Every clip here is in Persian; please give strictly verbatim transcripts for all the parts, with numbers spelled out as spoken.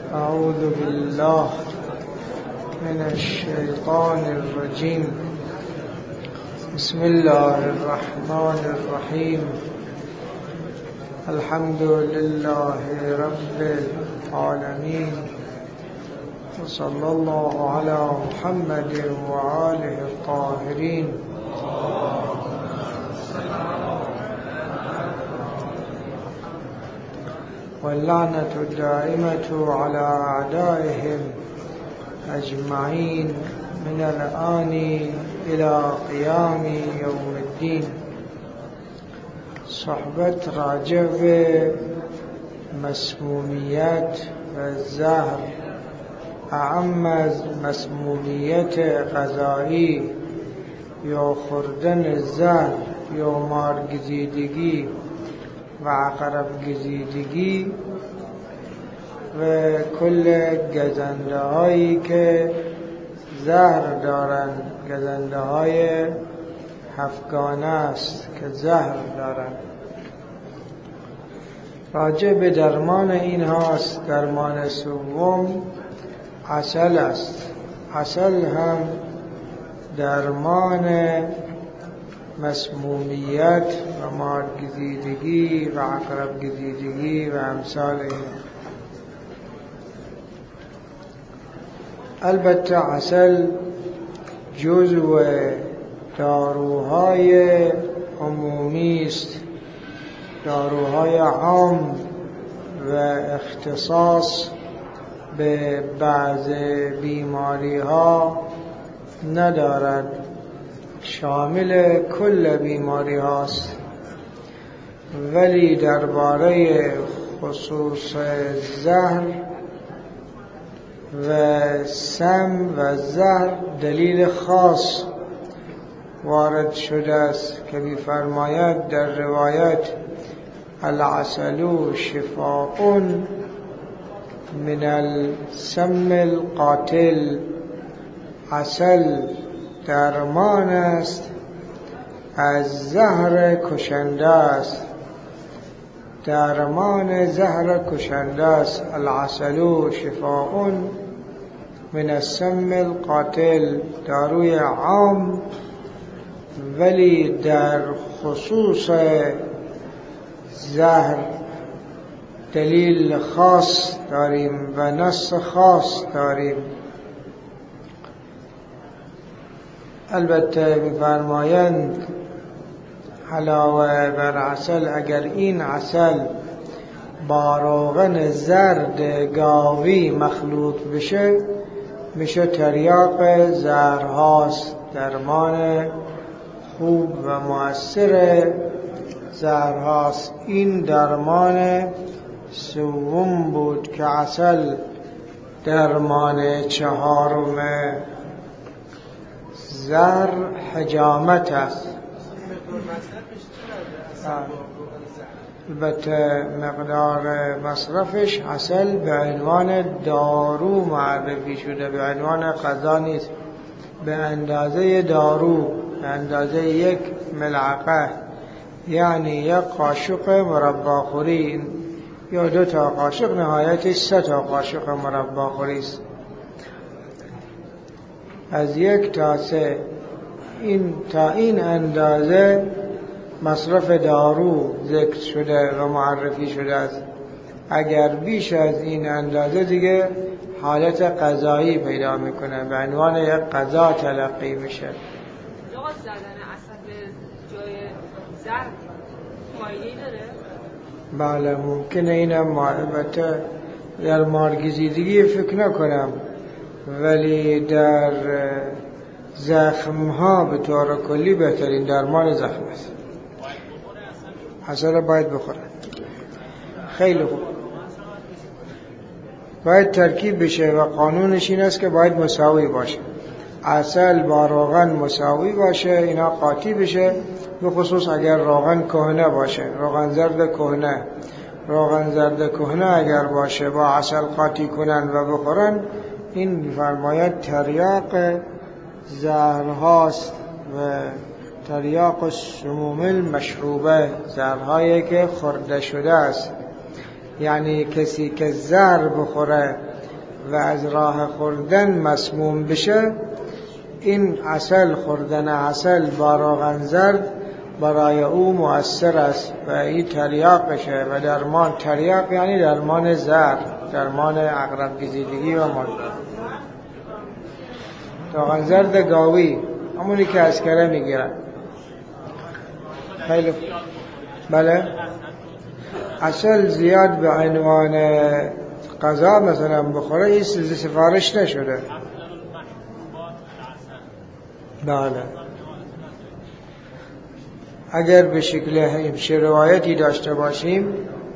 أعوذ بالله من الشيطان الرجيم. بسم الله الرحمن الرحيم. الحمد لله رب العالمين، وصلى الله على محمد وآله الطاهرين. واللعنة الدائمة على أعدائهم أجمعين من الآن إلى قيام يوم الدين. صحبت راجع به مسمومیت و زهر، اعم از مسمومیت غذایی یا خوردن زهر یا مارگزیدگی و عقرب گزیدگی و کل گزنده هایی که زهر دارند، گزنده های هفتگانه است که زهر دارند. راجع به درمان این هاست. درمان سوم عسل است. عسل هم درمان مسمومیت و مارگزیدگی و عقرب گزیدگی و امثال این. البته عسل جزو داروهای عمومی است، داروهای عام و اختصاص به بعض بیماری ها ندارد، شامل کل بیماری هاست. ولی درباره خصوص زهر و سم و زهر دلیل خاص وارد شده است که می‌فرماید در روایت: العسل شفاء من السم القاتل. عسل درمان است از زهر کشنده است. درمان زهر کشنده است. العسل شفاء من السم القاتل، داروی عام، ولی در خصوص زهر دلیل خاص داریم و نص خاص داریم. البته می‌فرمایند علاوه بر عسل، اگر این عسل با روغن زرد گاوی مخلوط بشه میشه تریاق زهرهاست، درمان خوب و مؤثر زهرهاست. این درمان سوم بود که عسل درمان چهارم زهر حجامت است. البته مقدار مصرفش عسل به عنوان دارو معرفی شده، به عنوان غذا نیست. به اندازه دارو، به اندازه یک ملعقه، یعنی یک قاشق مربا خوری یا دو تا قاشق، نهایتش سه تا قاشق مربا خوری است. از یک تا سه، این تا این اندازه مصرف دارو ذکر شده و معرفی شده است. اگر بیش از این اندازه دیگه حالت غذایی پیدا میکنه، به عنوان یک غذا تلقی میشه. لغت زدن عسل به جای زهر فایده‌ای داره؟ بله ممکنه. اینم البته در مارگزیدگی فکر نکنم، ولی در زخم ها به طور کلی بهترین درمان زخم است. عسل باید بخورن. خیلی خوب. باید ترکیب بشه و قانونش این است که باید مساوی باشه. عسل با روغن مساوی باشه، اینا قاطی بشه، به خصوص اگر روغن کهنه باشه، روغن زرد کهنه. روغن زرد کهنه اگر باشه با عسل قاطی کنن و بخورن، این فرماید تریاق زهرهاست و تریاق سموم المشروبه، زهرهایی که خورده شده است. یعنی کسی که زهر بخوره و از راه خوردن مسموم بشه، این عسل، خوردن عسل با روغن زرد برای او مؤثر است و این تریاقشه و درمان. تریاق یعنی درمان زهر، درمان عقرب گزیدگی و مرگ. روغن زرد گاوی همونی که از کره میگیرن. خیلی بله. عسل زیاد به عنوان غذا مثلا بخوره این سفارش نشده. بله. اگر به شکل همچه روایتی داشته باشیم،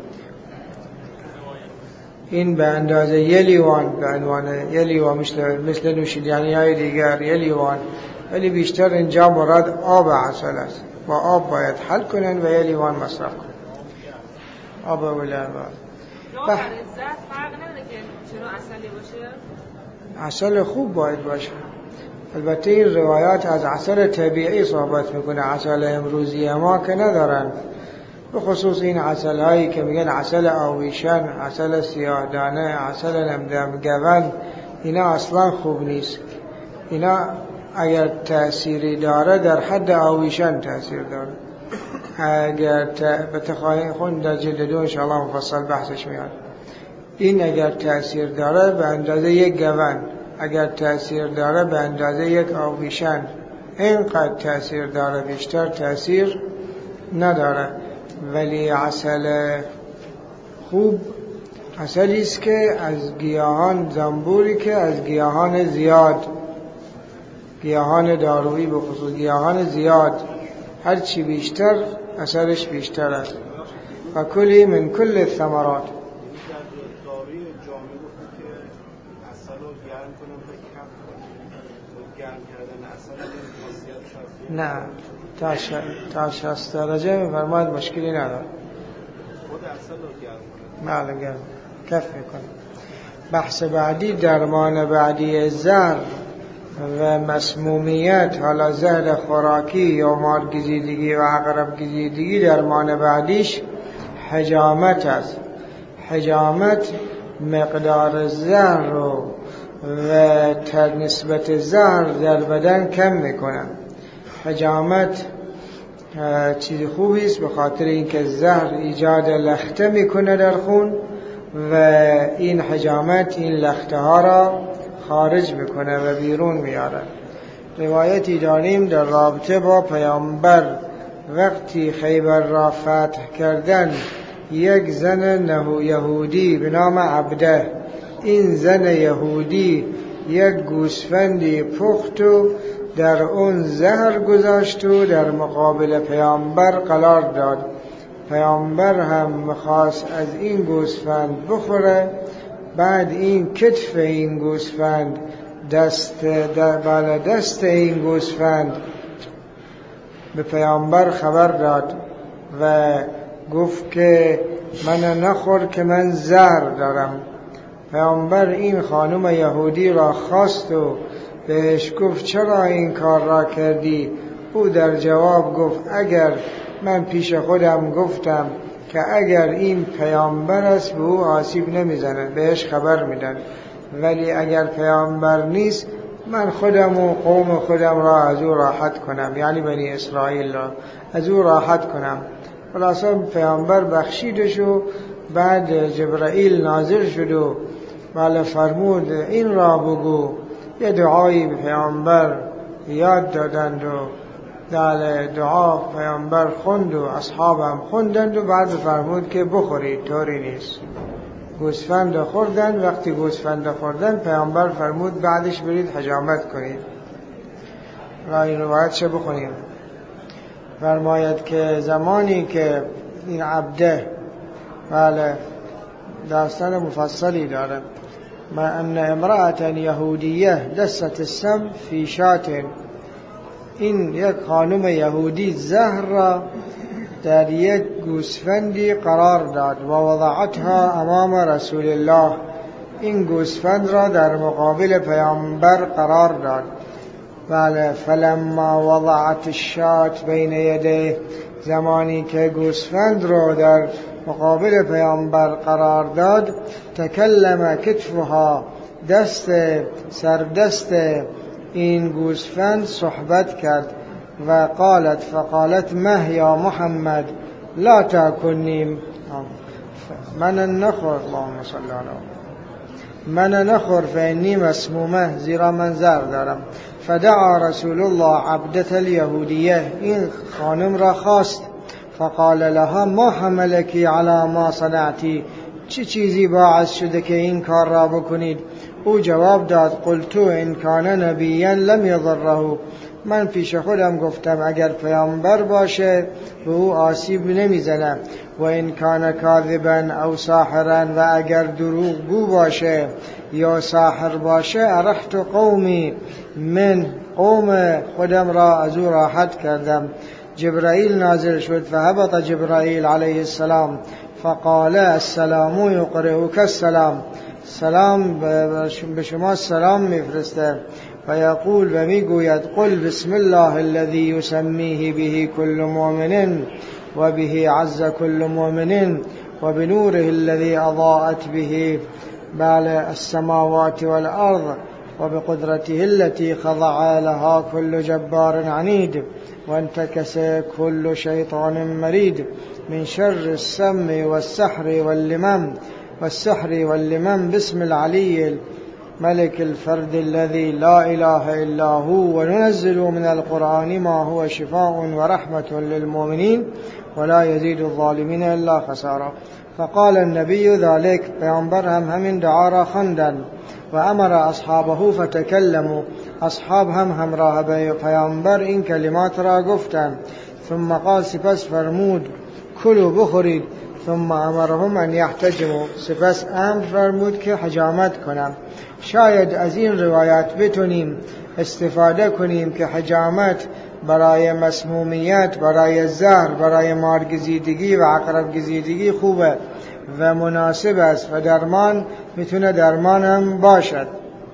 این به اندازه یه لیوان به عنوان یه لیوان مثل, مثل نوشیدنی های دیگر یه لیوان، ولی بیشتر اینجا مراد آب عسل است. با آب باید حل کنن و یه لیوان مصرف کنن. آب اولا با فرق نمیده که چرا عسلی باشه؟ عسل خوب باید باشه. البته این روایات از عسل طبیعی صحبت میکنه، عسل امروزی ما که ندارن. به خصوص این عسل هایی که میگن عسل آویشن، عسل سیاه دانه، عسل نمدم گون، اینا اصلا خوب نیست. اینا اگر تأثیری داره در حد آویشن تأثیر داره. اگر بتخواهیم خون در جلد دو انشاءالله مفصل بحثش میاد. این اگر تأثیر داره به اندازه یک گون، اگر تأثیر داره به اندازه یک آویشن، اینقدر تأثیر داره، بیشتر تأثیر نداره. ولی عسل خوب عسلی است که از گیاهان، زنبوری که از گیاهان زیاد، گیاهان دارویی به خصوص گیاهان زیاد، هر چی بیشتر اثرش بیشتر است. و کلی من کل الثمرات. نه تا ش... تا شصت درجه میفرماید مشکلی نداره. خود اصل رو گرم کنه. بله گرم کف میکنه. بحث بعدی درمان بعدی زهر و مسمومیت، حالا زهر خوراکی یا مارگزیدگی و عقرب گزیدگی، درمان بعدیش حجامت است. حجامت مقدار زهر رو و نسبت زهر در بدن کم میکنه. حجامت چیز خوبی است به خاطر اینکه زهر ایجاد لخته میکنه در خون و این حجامت این لخته ها را خارج میکنه و بیرون میاره. روایتی داریم در رابطه با پیامبر وقتی خیبر را فتح کردن، یک زن نهو یهودی به نام عبده، این زن یهودی یک گوسفندی پخت و در اون زهر گذاشت و در مقابل پیامبر قرار داد. پیامبر هم میخواست از این گوسفند بخوره. بعد این کتف این گوسفند، دست در بالا دست این گوسفند به پیامبر خبر داد و گفت که من نخور که من زهر دارم. پیامبر این خانم یهودی را خواست و بهش گفت چرا این کار را کردی؟ او در جواب گفت اگر من پیش خودم گفتم که اگر این پیامبر است به او آسیب نمیزنه، بهش خبر میدن، ولی اگر پیامبر نیست من خودم و قوم خودم را از او راحت کنم، یعنی بنی اسرائیل را از او راحت کنم. خلاصا پیامبر بخشیدش و بعد جبرائیل نازل شد و بله فرمود این را بگو. یه دعایی به پیامبر یاد دادند و در دعا پیامبر خوند و اصحابم خوندند و بعد فرمود که بخورید، طوری نیست. گوسفند خوردن. وقتی گوسفند خوردن پیامبر فرمود بعدش برید حجامت کنید. و این روایت چه بخونیم؟ فرماید که زمانی که این عبده، بله داستان مفصلی داره، ما ان امرأة یهودیه دست السم فی شات، این یک خانم یهودی زهر را در یک گوسفندی قرار داد و وضعتها امام رسول الله، این گوسفند را در مقابل پیامبر قرار داد. بله فلما وضعت الشات بین یدیه، زمانی که گوسفند را در مقابل پیامبر قرار داد، تکلم کتفها دست سردست این گوسفند صحبت کرد و قالت فقالت مه یا محمد لا تاکنیم من نخور اللهم صل علی من نخور فانی مسمومه زیرا من زر دارم. فدعا رسول الله عبدة الیهودیه این خانم را خواست فقال لها ما حملکی علی ما صنعتی چه چیزی باعث شده که این کار را بکنید؟ او جواب داد قلتو ان کان نبیا لم یضره من پیش خودم گفتم اگر پیامبر باشه به او آسیب نمیزنه و ان کان کاذبا او ساحرا و اگر دروغ گو باشه یا ساحر باشه ارحت قومی من قوم خودم را از او راحت کردم. جبرائیل نازل شد فهبط جبرائیل علیه السلام فقال السلام یقرئک السلام سلام به شما سلام میفرسته و یقول و میگوید قل بسم الله الذي یسمیه به کل مؤمن و به عز کل مؤمن و بنوره الذي اضاءت به بال السماوات والارض و بقدرته التي خضع لها كل جبار عنيد وانتكس كل شيطان مريد من شر السم والسحر واللمم والسحر واللمم بسم العلي الملك الفرد الذي لا إله إلا هو وننزل من القرآن ما هو شفاء ورحمة للمؤمنين ولا يزيد الظالمين إلا خسارا. فقال النبي ذلك پیامبر هم همین دعا را خواندند و امر اصحابه فتکلموا اصحاب هم همراه به پیامبر این کلمات را گفتند. ثم قال سپس فرمود کلوا بخورید. ثم امرهم ان یحتجموا سپس امر فرمود که حجامت کنند. شاید از این روایات بتونیم استفاده کنیم که حجامت برای مسمومیت، برای زهر، برای مارگزیدگی و عقرب گزیدگی خوبه و مناسب است و درمان میتونه درمان هم باشد.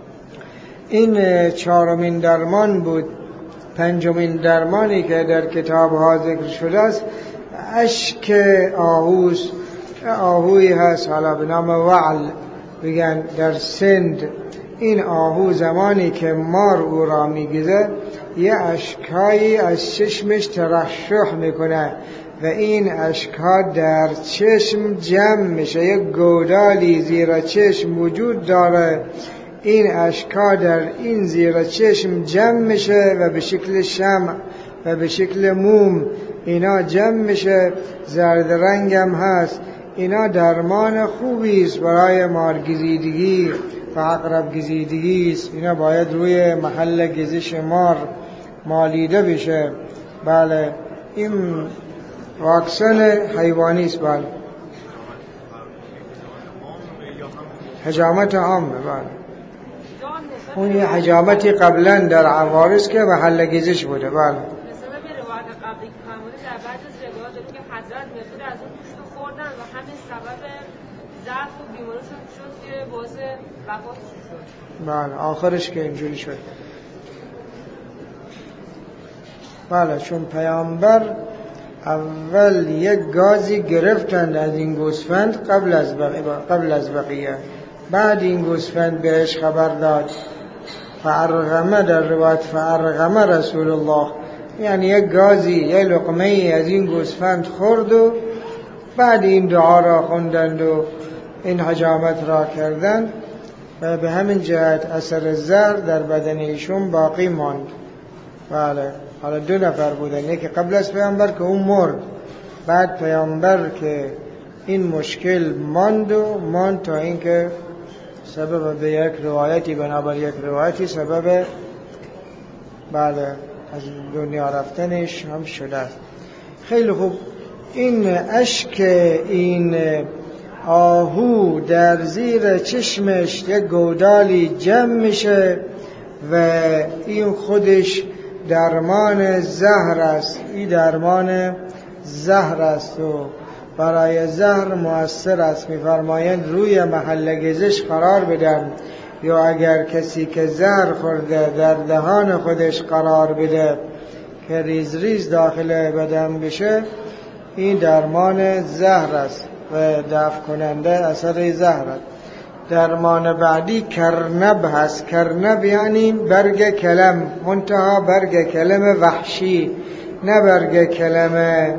این چهارمین درمان بود. پنجمین درمانی که در کتاب ها ذکر شده است اشک آهوست. آهوی هست حالا به نام وعل بگن در سند. این آهو زمانی که مار او را میگیزه یه اشکایی از چشمش ترشح میکنه و این اشکها در چشم جمع میشه. یک گودالی زیر چشم وجود داره، این اشکها در این زیر چشم جمع میشه و به شکل شمع و به شکل موم اینا جمع میشه، زرد رنگم هست. اینا درمان خوبی است برای مارگزیدگی و عقرب گزیدگی است. اینا باید روی محل گزش مار مالیده بشه. بله این واکسن حیوانی است. بله حجامت عامه. بله اون یه حجامتی قبلا در عوارض که محل گزش بوده. بله بله آخرش که اینجوری شد. بله چون پیامبر اول یک گازی گرفتند از این گوسفند قبل از بقیه, قبل از بقیه. بعد این گوسفند بهش خبر داد فارغمه، در روایت فارغمه رسول الله، یعنی یک گازی یک لقمه ای از این گوسفند خورد و بعد این دعا را خوندند و این حجامت را کردند و به همین جهت اثر زهر در بدن ایشون باقی ماند. بله حالا دو نفر بودن، یکی قبل از پیامبر که اون مرد، بعد پیامبر که این مشکل ماند و ماند تا اینکه سبب به یک روایتی بنابر یک روایتی سبب بله از دنیا رفتنش هم شده است. خیلی خوب. این اشک این آهو در زیر چشمش یک گودالی جمع میشه و این خودش درمان زهر است. این درمان زهر است و برای زهر مؤثر است. می‌فرمایند روی محل گزش قرار بدن یا اگر کسی که زهر خورده در دهان خودش قرار بده که ریز ریز داخل بدن بشه، این درمان زهر است و دفع کننده اثر زهر است. درمان بعدی کرنب هست. کرنب یعنی برگ کلم، منتها برگ کلم وحشی، نه برگ کلم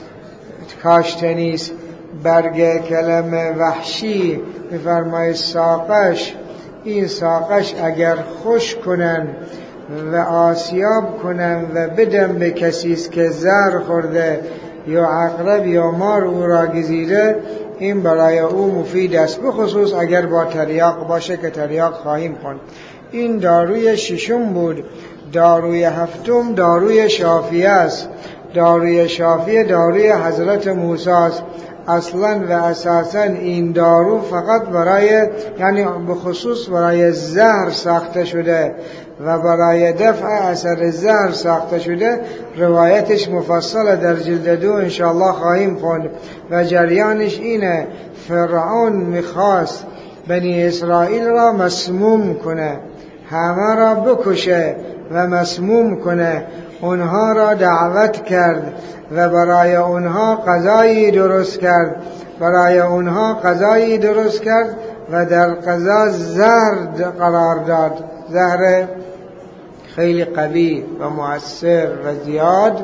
کاشتنیست، برگ کلم وحشی. میفرماید ساقش، این ساقش اگر خوش کنن و آسیاب کنن و بدن به کسیست که زهر خورده یا عقرب یا مار او را گزیده، این برای او مفید است، به خصوص اگر با تریاق باشه که تریاق خواهیم خوند. این داروی ششم بود. داروی هفتم داروی شافیه است. داروی شافیه داروی حضرت موسی است. اصلا و اساسا این دارو فقط برای، یعنی به خصوص برای زهر ساخته شده و برای دفع اثر زهر ساخته شده. روایتش مفصل در جلد دو انشاءالله خواهیم خوند و جریانش اینه: فرعون میخواست بنی اسرائیل را مسموم کنه، همه را بکشه و مسموم کنه. اونها را دعوت کرد و برای اونها غذایی درست کرد برای اونها غذایی درست کرد و در غذا زهر قرار داد، زهر خیلی قوی و مؤثر و زیاد.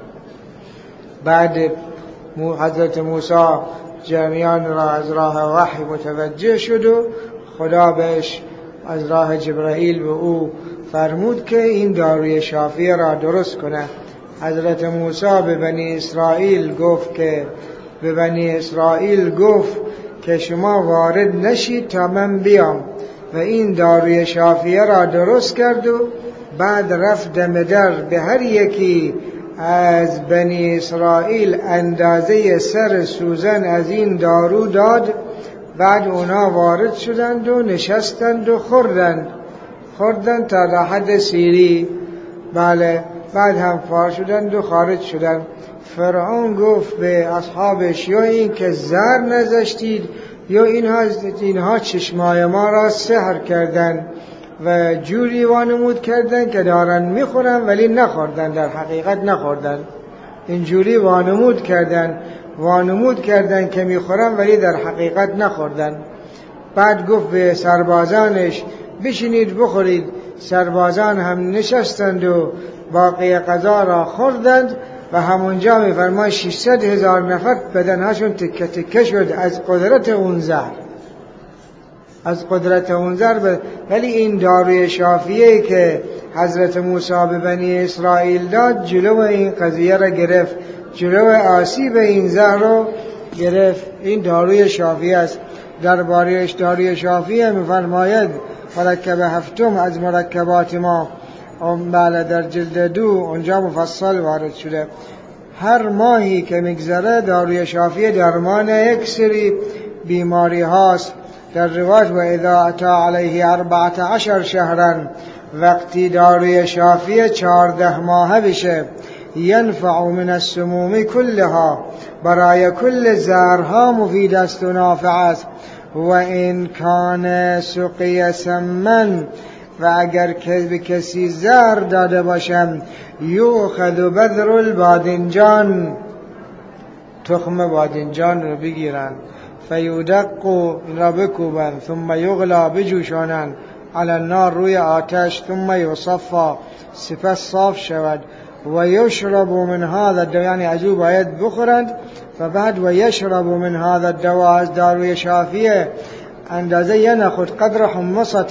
بعد حضرت موسی جریان را از راه وحی متوجه شد و خدا بهش از راه جبرائیل به او فرمود که این داروی شافیه را درست کنه. حضرت موسی به بنی اسرائیل گفت که به بنی اسرائیل گفت که شما وارد نشید تا من بیام، و این داروی شافیه را درست کرد و بعد رفت دم در به هر یکی از بنی اسرائیل اندازه سر سوزن از این دارو داد. بعد اونا وارد شدند و نشستند و خوردند خوردند تا در حد سیری. بله، بعد هم فار شدند و خارج شدند. فرعون گفت به اصحابش: یا این که زهر نذاشتید یا اینها, اینها چشمای ما را سحر کردند و جوری وانمود کردند که دارن میخورن ولی نخوردن، در حقیقت نخوردن. اینجوری وانمود کردند وانمود کردند که میخورن ولی در حقیقت نخوردن. بعد گفت به سربازانش: بشینید بخورید. سربازان هم نشستند و باقی غذا را خوردند و همونجا میفرماید ششصد هزار نفر بدنهاشون تکه تکه شد از قدرت اون زهر از قدرت اون زهر. ولی این داروی شافیه که حضرت موسی به بنی اسرائیل داد جلو این قضیه را گرفت، جلو آسیب این زهر رو گرفت. این داروی شافیه است. درباره داروی شافیه میفرماید مرکب هفتم از مرکبات ما، بله، در جلد دو اونجا مفصل وارد شده. هر ماهی که میگذره داروی شافیه درمان یک سری بیماری هاست. در روایت: و اذا اتا علیه اربعت عشر شهرن، وقتی داروی شافیه چهارده ماهه بشه، ینفع من السموم کلها، برای کل زهرها مفید است و نافع است. و این کان سقی سمن، و اگر که به کسی زهر داده باشم، یؤخذ بذر الباذنجان، تخم بادنجان رو بگیرن، فیودق، این را بکوبن، ثم یغلا، بجوشانن، علی النار، روی آتش، ثم یصفا، سپس صاف شود، و یشرب من هذا الدوا، یعنی از او باید بخورند. و بعد و یشرب من هذا الدوا، از داروی شافیه اندازه ینخود قدر حمصت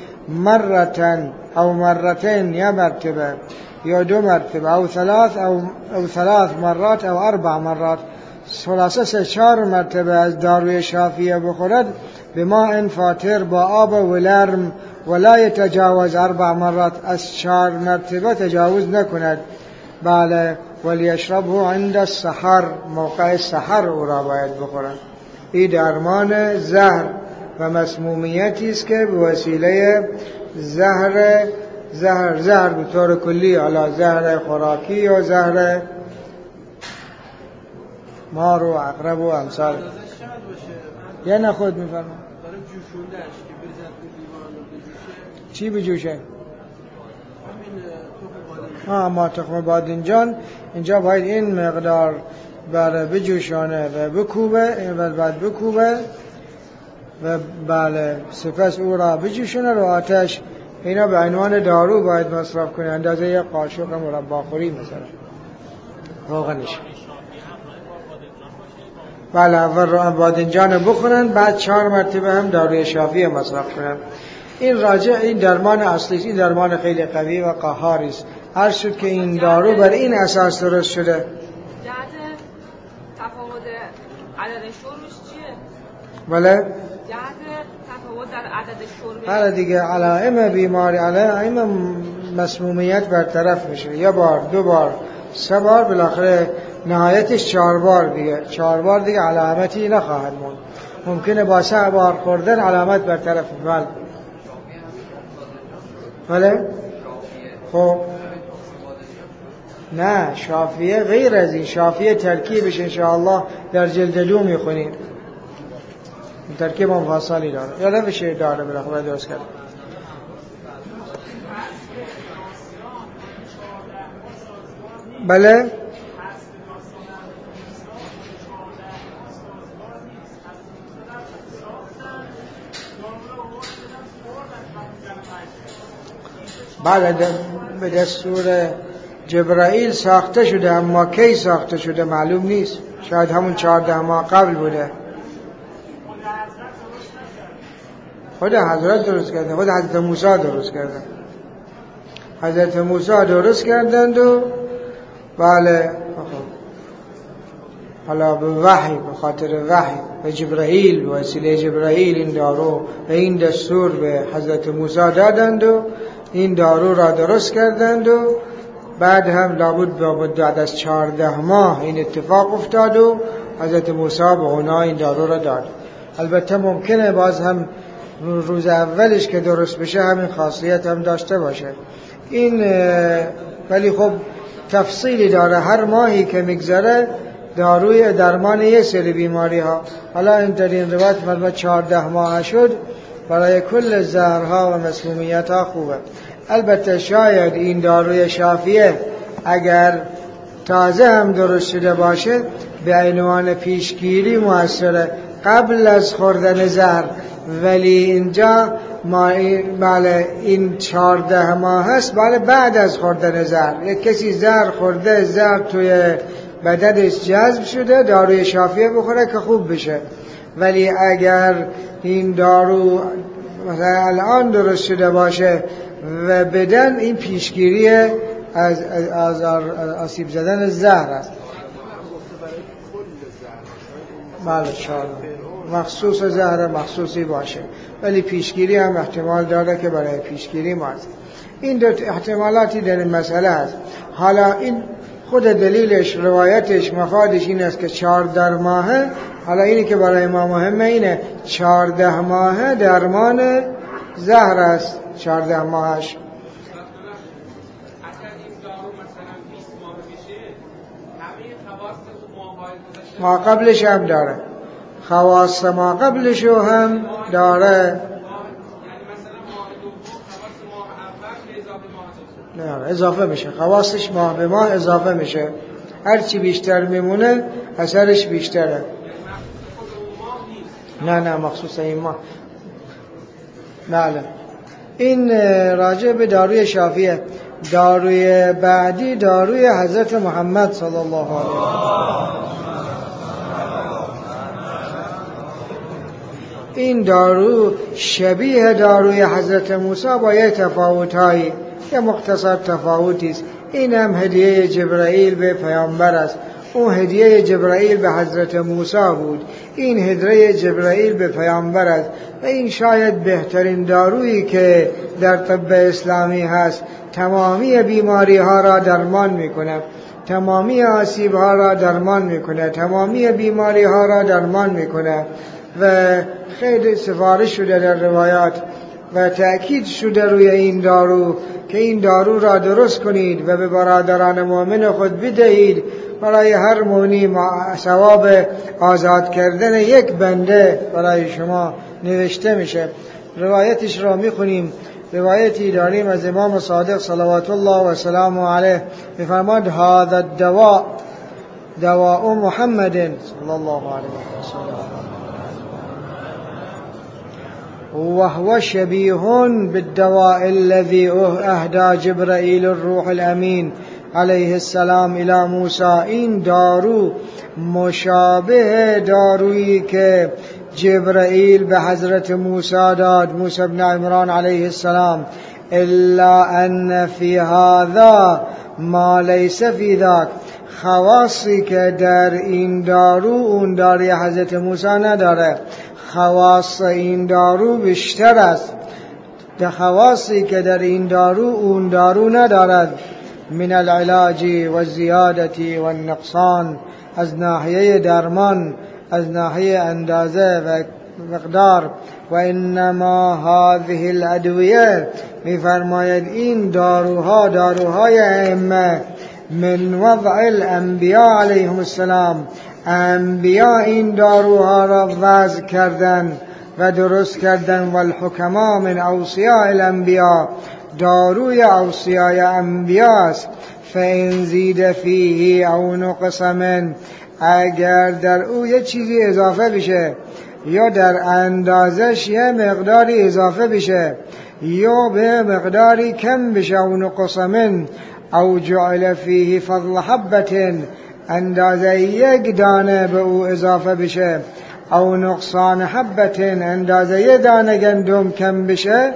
مرتن او مرتين، یا مرتبه یا دو مرتبه، او ثلاث او او ثلاث مرات او اربع مرات، خلاصه سه چهار مرتبه از داروی شافیه بخورد، به ماء فاتر، با آب ولرم، ولا یتجاوز اربع مرات، از چهار مرتبه تجاوز نکند. بله، ولیشربه عند السحر، موقع سحر او را باید بخورد. این درمان زهر و مسمومیتی است که به وسیله زهر زهر زهر به طور کلی، حالا زهر خوراکی یا زهر مار و عقرب و امثال، یا نه خود میفرمایید چی بجوشه؟ ها، ما تخم بادنجان اینجا باید این مقدار برای بجوشانه و بکوبه و بعد بکوبه و بله سپس او را بجوشونه رو آتش. اینا به عنوان دارو باید مصرف کنه، اندازه یک قاشق مرباخوری مثلا روغنش. بله اول بادنجان بخورن، بعد چهار مرتبه هم داروی شافیه مصرف کنن. این راجع این درمان اصلی، این درمان خیلی قوی و قهاری است. هر شد که این دارو بر این اساس درست شده. جهت تفاوت عدد شربش چیه؟ بله؟ جهت تفاوت در عدد شرب. حالا دیگه علائم بیماری، علائم مسمومیت برطرف میشه. یه بار، دو بار، سه بار، بالاخره نهایتش چهار بار دیگه. چهار بار دیگه علامتی نخواهد موند. ممکنه با سه بار خوردن علامت برطرف بشه. بله؟ خب نه، شافیه غیر از این. شافیه ترکیبش انشاءالله در جلدلو میخونیم. ترکیب مفصلی داره. یادم بشه داره بالاخره درست کرد. بله؟ بله به دستور جبرائیل ساخته شده، اما کی ساخته شده معلوم نیست. شاید همون چهارده ماه قبل بوده. خود حضرت درست کردن، خود حضرت موسی درست کردن. حضرت موسی درست کردند و بله حالا به وحی، به خاطر وحی به جبرائیل، به وسیله جبرائیل این دارو به این دستور به حضرت موسی دادند و این دارو را درست کردند و بعد هم لابد بعد از چهارده ماه این اتفاق افتاد و حضرت موسی به اونا این دارو را داد. البته ممکنه باز هم روز اولش که درست بشه همین خاصیت هم داشته باشه این، ولی خب تفصیلی داره. هر ماهی که میگذره داروی درمان یه سری بیماری ها. حالا این در این روایت مرمت چهارده ماه شد برای کل زهرها و مسمومیت ها خوبه. البته شاید این داروی شافیه اگر تازه هم درست شده باشه به عنوان پیشگیری موثره قبل از خوردن زهر، ولی اینجا ما بله این چهارده ماه هست بله بعد از خوردن زهر. یک کسی زهر خورده، زهر توی بدنش جذب شده، داروی شافیه بخوره که خوب بشه. ولی اگر این دارو مثلا الان درست شده باشه و بدن، این پیشگیری از از آسیب زدن زهر است. بله چهار مخصوص زهر مخصوصی باشه، ولی پیشگیری هم احتمال داره که برای پیشگیری ما است. این دو احتمالاتی در این مسئله هست. حالا این خود دلیلش، روایتش، مفادش این است که چهارده ماهه. حالا اینی که برای ما مهمه اینه چهارده ماهه درمان زهر است. چهارده ماهش ما قبلش هم داره، خواص ما قبلش هم داره. نه اضافه میشه، خواصش ماه به ماه اضافه میشه. هرچی بیشتر میمونه اثرش بیشتره. نه نه مخصوص این ماه. بله این راجع به داروی شافیه. داروی بعدی داروی حضرت محمد صلی الله علیه و آله. این دارو شبیه داروی حضرت موسی با یه تفاوت‌هایی، یه مختصر تفاوتی است. این هم هدیه جبرائیل به پیامبر است. اون هدیه جبرائیل به حضرت موسی بود، این هدیه جبرائیل به پیامبر است. و این شاید بهترین دارویی که در طب اسلامی هست. تمامی بیماری ها را درمان میکنه، تمامی آسیب ها را درمان میکنه، تمامی بیماری ها را درمان میکنه. و خیلی سفارش شده در روایات و تأکید شده روی این دارو که این دارو را درست کنید و به برادران مؤمن خود بدهید. برای هر مؤمنی ثواب آزاد کردن یک بنده برای شما نوشته میشه. روایتش را میخونیم. روایتی داریم از امام صادق صلوات الله و سلامه علیه، میفرماد هذا الدواء دواء محمد صلی الله علیه و سلم. وهو شبيه بالدواء الذي اهدى جبرائيل الروح الامین علیه السلام الى موسی. این دارو مشابه دارویی که جبرائیل به حضرت موسی داد، موسی بن عمران علیه السلام. الا ان فی هذا ما لیس فی ذاک، خواصی که در این دارو اون داروی حضرت موسی نداره. خواص این دارو بیشتر است، در خواصی که در این دارو اون دارو ندارد. من العلاج و زیادتی و النقصان، از ناحیه درمان، از ناحیه اندازه و مقدار. و انما هذه الادویه، میفرماید این داروها داروهای ائمه من وضع الانبیاء علیهم السلام، انبیاء این داروها را وضع کردن و درست کردن. و الحکما من اوصیاء الانبیاء، داروی اوصیای انبیاء است. فإن زید فیه او نقص من، اگر در او یه چیزی اضافه بشه یا در اندازش یه مقداری اضافه بشه یا به مقداری کم بشه، او نقص من او جعل فیه فضل حبة، اندازه یک دانه به او اضافه بشه، او نقصان حبة، اندازه یک دانه گندم کم بشه،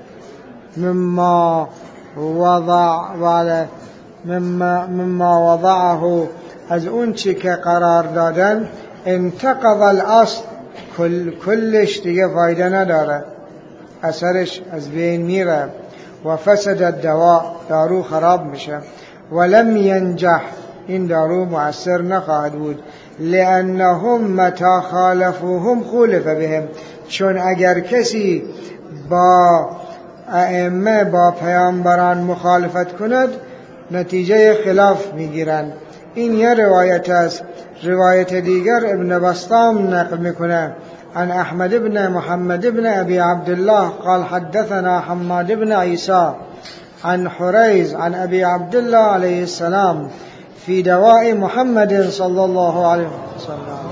مما وضع وعلى مما, مما وضعه، از اون چی که قرار دادن، انتقض الاصل، کل کلش دیگه فایده نداره، اثرش از بین میره. و فسد الدواء، دارو خراب میشه. ولم ینجح، این دارو مؤثر نخواهد بود. لانهم متى خالفوهم خولف بهم، چون اگر کسی با ائمه با پیامبران مخالفت کند نتیجه خلاف میگیرند. این یه روایت است. روایت دیگر ابن بسطام نقل میکنه عن احمد بن محمد بن ابي عبد الله قال حدثنا حماد بن عيسى عن حريز عن ابي عبد الله عليه السلام في دواء محمد صلى الله عليه وسلم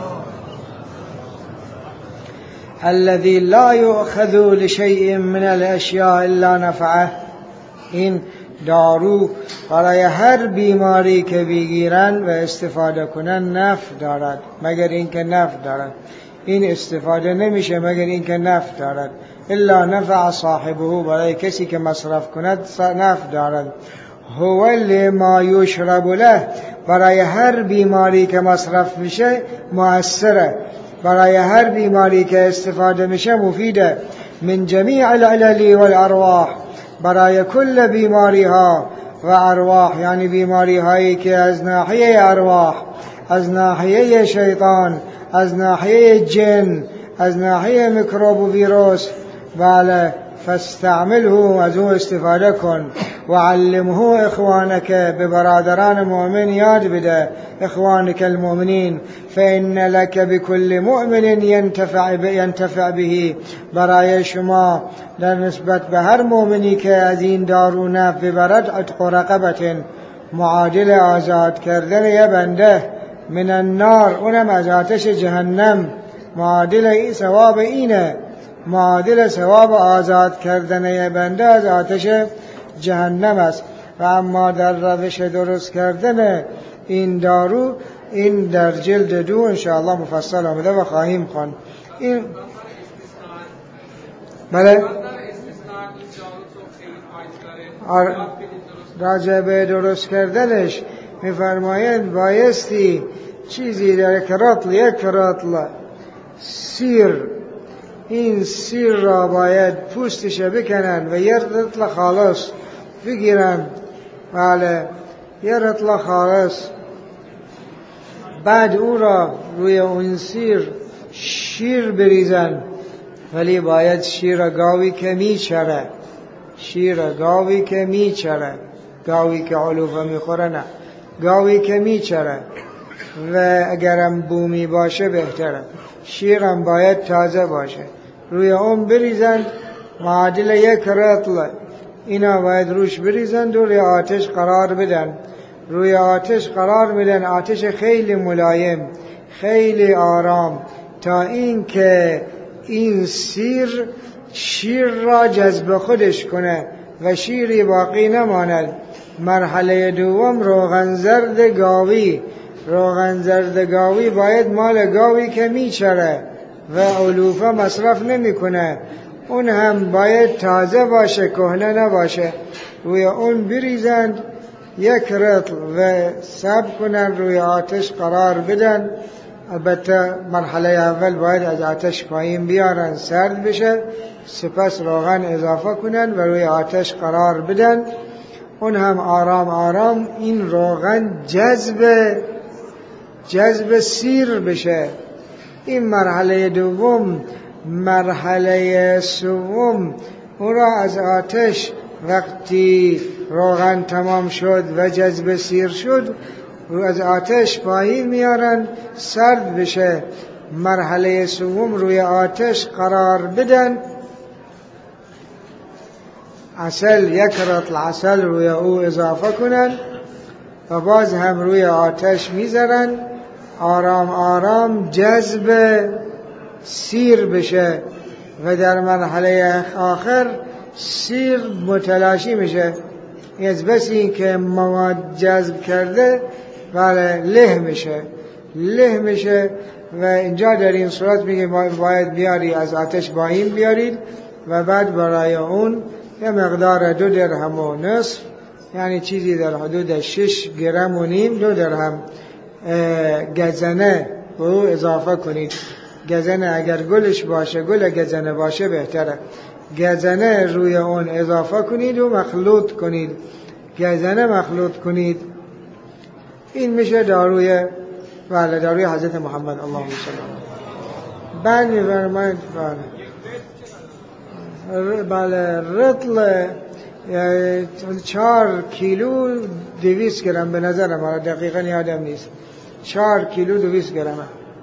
الذي لا يؤخذ لشيء من الاشياء الا نفعه. این دارو برای هر بیماری که بگیرن و استفاده کنن نفع دارد مگر اینکه نفع دارد. این استفاده نمیشه مگر اینکه نفع دارد. الا نفع صاحبه، برای کسی که مصرف کند نفع دارد. هو لما یشرب له، برای هر بیماری که مصرف میشه مؤثره، برای هر بیماری که استفاده میشه مفیده. من جمیع العلل والارواح، برای کل بیماری ها و ارواح، یعنی بیماری هایی که از ناحیه ارواح، از ناحیه شیطان، از ناحیه جن، از ناحیه میکروب و ویروس. بله، فاستعمله، از او استفاده کن. و علمه اخوانک، به برادران مؤمن یاد بده، اخوانک المؤمنین. فإن لك بكل مؤمن ينتفع ينتفع به، برای شما در نسبت به هر مؤمنی که از این دارو نفع ببرد، عتق رقبة، معادل آزاد کردن یه بنده، من النار، اونم از آتش جهنم. معادل ثواب اینه، معادل ثواب آزاد کردن یه بنده از آتش جهنم است. و اما در روش درست کردن این دارو، این در جلد دو انشاءالله مفصل آمده و خواهیم خوان. این بله راجع به درست کردنش میفرمایند بایستی چیزی در یک رطل، یک رطل سیر، این سیر را باید پوستش بکنن و یک رطل خالص بگیرن. بله، یک رطل خالص. بعد او را روی اون سیر شیر بریزن، ولی باید شیر گاوی که میچره، شیر گاوی که میچره، گاوی که علوفه میخوره نه، گاوی که میچره و اگرم بومی باشه بهتره. شیرم باید تازه باشه. روی اون بریزند، معادل یک رطل اینا باید روش بریزند و روی آتش قرار بدن. روی آتش قرار میدن، آتش خیلی ملایم، خیلی آرام، تا این که این سیر شیر را جذب خودش کنه و شیری باقی نماند. مرحله دوم روغن زرد گاوی. روغن زرد گاوی باید مال گاوی که میچره و علوفه مصرف نمیکنه، اون هم باید تازه باشه، کهنه نباشه. روی اون بریزند یک رطل و سب کنن، روی آتش قرار بدن. البته مرحله اول باید از آتش پایین بیارن سرد بشه، سپس روغن اضافه کنن و روی آتش قرار بدن. اون هم آرام آرام این روغن جذب جذب سیر بشه. این مرحله دوم. مرحله سوم اون را از آتش وقتی روغن تمام شد و جذب سیر شد رو از آتش پایین میارن سرد بشه. مرحله سوم روی آتش قرار بدن، عسل یک رطل عسل روی او اضافه کنن و باز هم روی آتش میذارن، آرام آرام جذب سیر بشه و در مرحله آخر سیر متلاشی میشه. از بس این که مواد جذب کرده بله له میشه له میشه و اینجا در این صورت میگه باید بیاری از آتش پایین بیارید و بعد برای اون یه مقدار دو درهم و نصف، یعنی چیزی در حدود شش گرم و نیم، دو درهم گزنه به او اضافه کنید. گزنه اگر گلش باشه، گل گزنه باشه بهتره. گزنه روی اون اضافه کنید و مخلوط کنید. گزنه مخلوط کنید. این میشه داروی بله داروی حضرت محمد اللهم صل علیه. بعد میفرماید بله بله رطل چهار کیلو دویست گرم به نظرم، آره دقیقا یادم نیست، چهار کیلو دویست گرمه.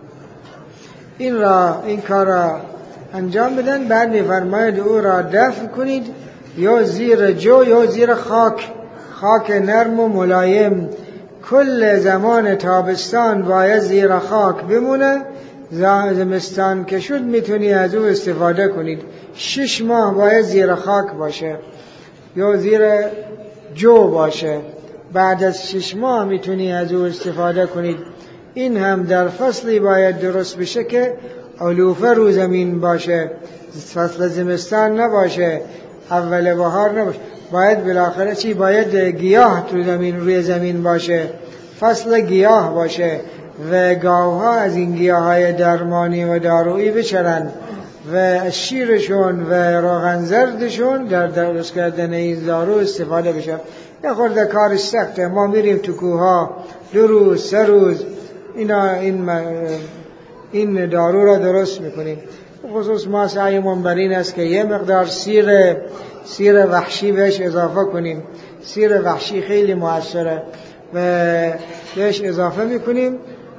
این را این کار را انجام بدن. بعد میفرماید او را دفن کنید یا زیر جو یا زیر خاک، خاک نرم و ملایم. کل زمان تابستان باید زیر خاک بمونه، زمستان که شد میتونی از او استفاده کنید. شش ماه باید زیر خاک باشه یا زیر جو باشه، بعد از شش ماه میتونی از او استفاده کنید. این هم در فصلی باید درست بشه که علوفه رو زمین باشه، فصل زمستان نباشه، اول بهار نباشه. باید بالاخره چی؟ باید گیاه تو زمین روی زمین باشه، فصل گیاه باشه و گاوها از این گیاهای درمانی و دارویی بچرن و شیرشون و روغن زردشون در درست کردن این دارو استفاده بشه. یه خورده کارش سخته، ما میریم تو کوها دو روز سه روز اینا این این دارو را درست میکنیم. خصوص ما سعیمون بر این است که یه مقدار سیر سیر وحشی بهش اضافه کنیم. سیر وحشی خیلی موثره و بهش اضافه میکنیم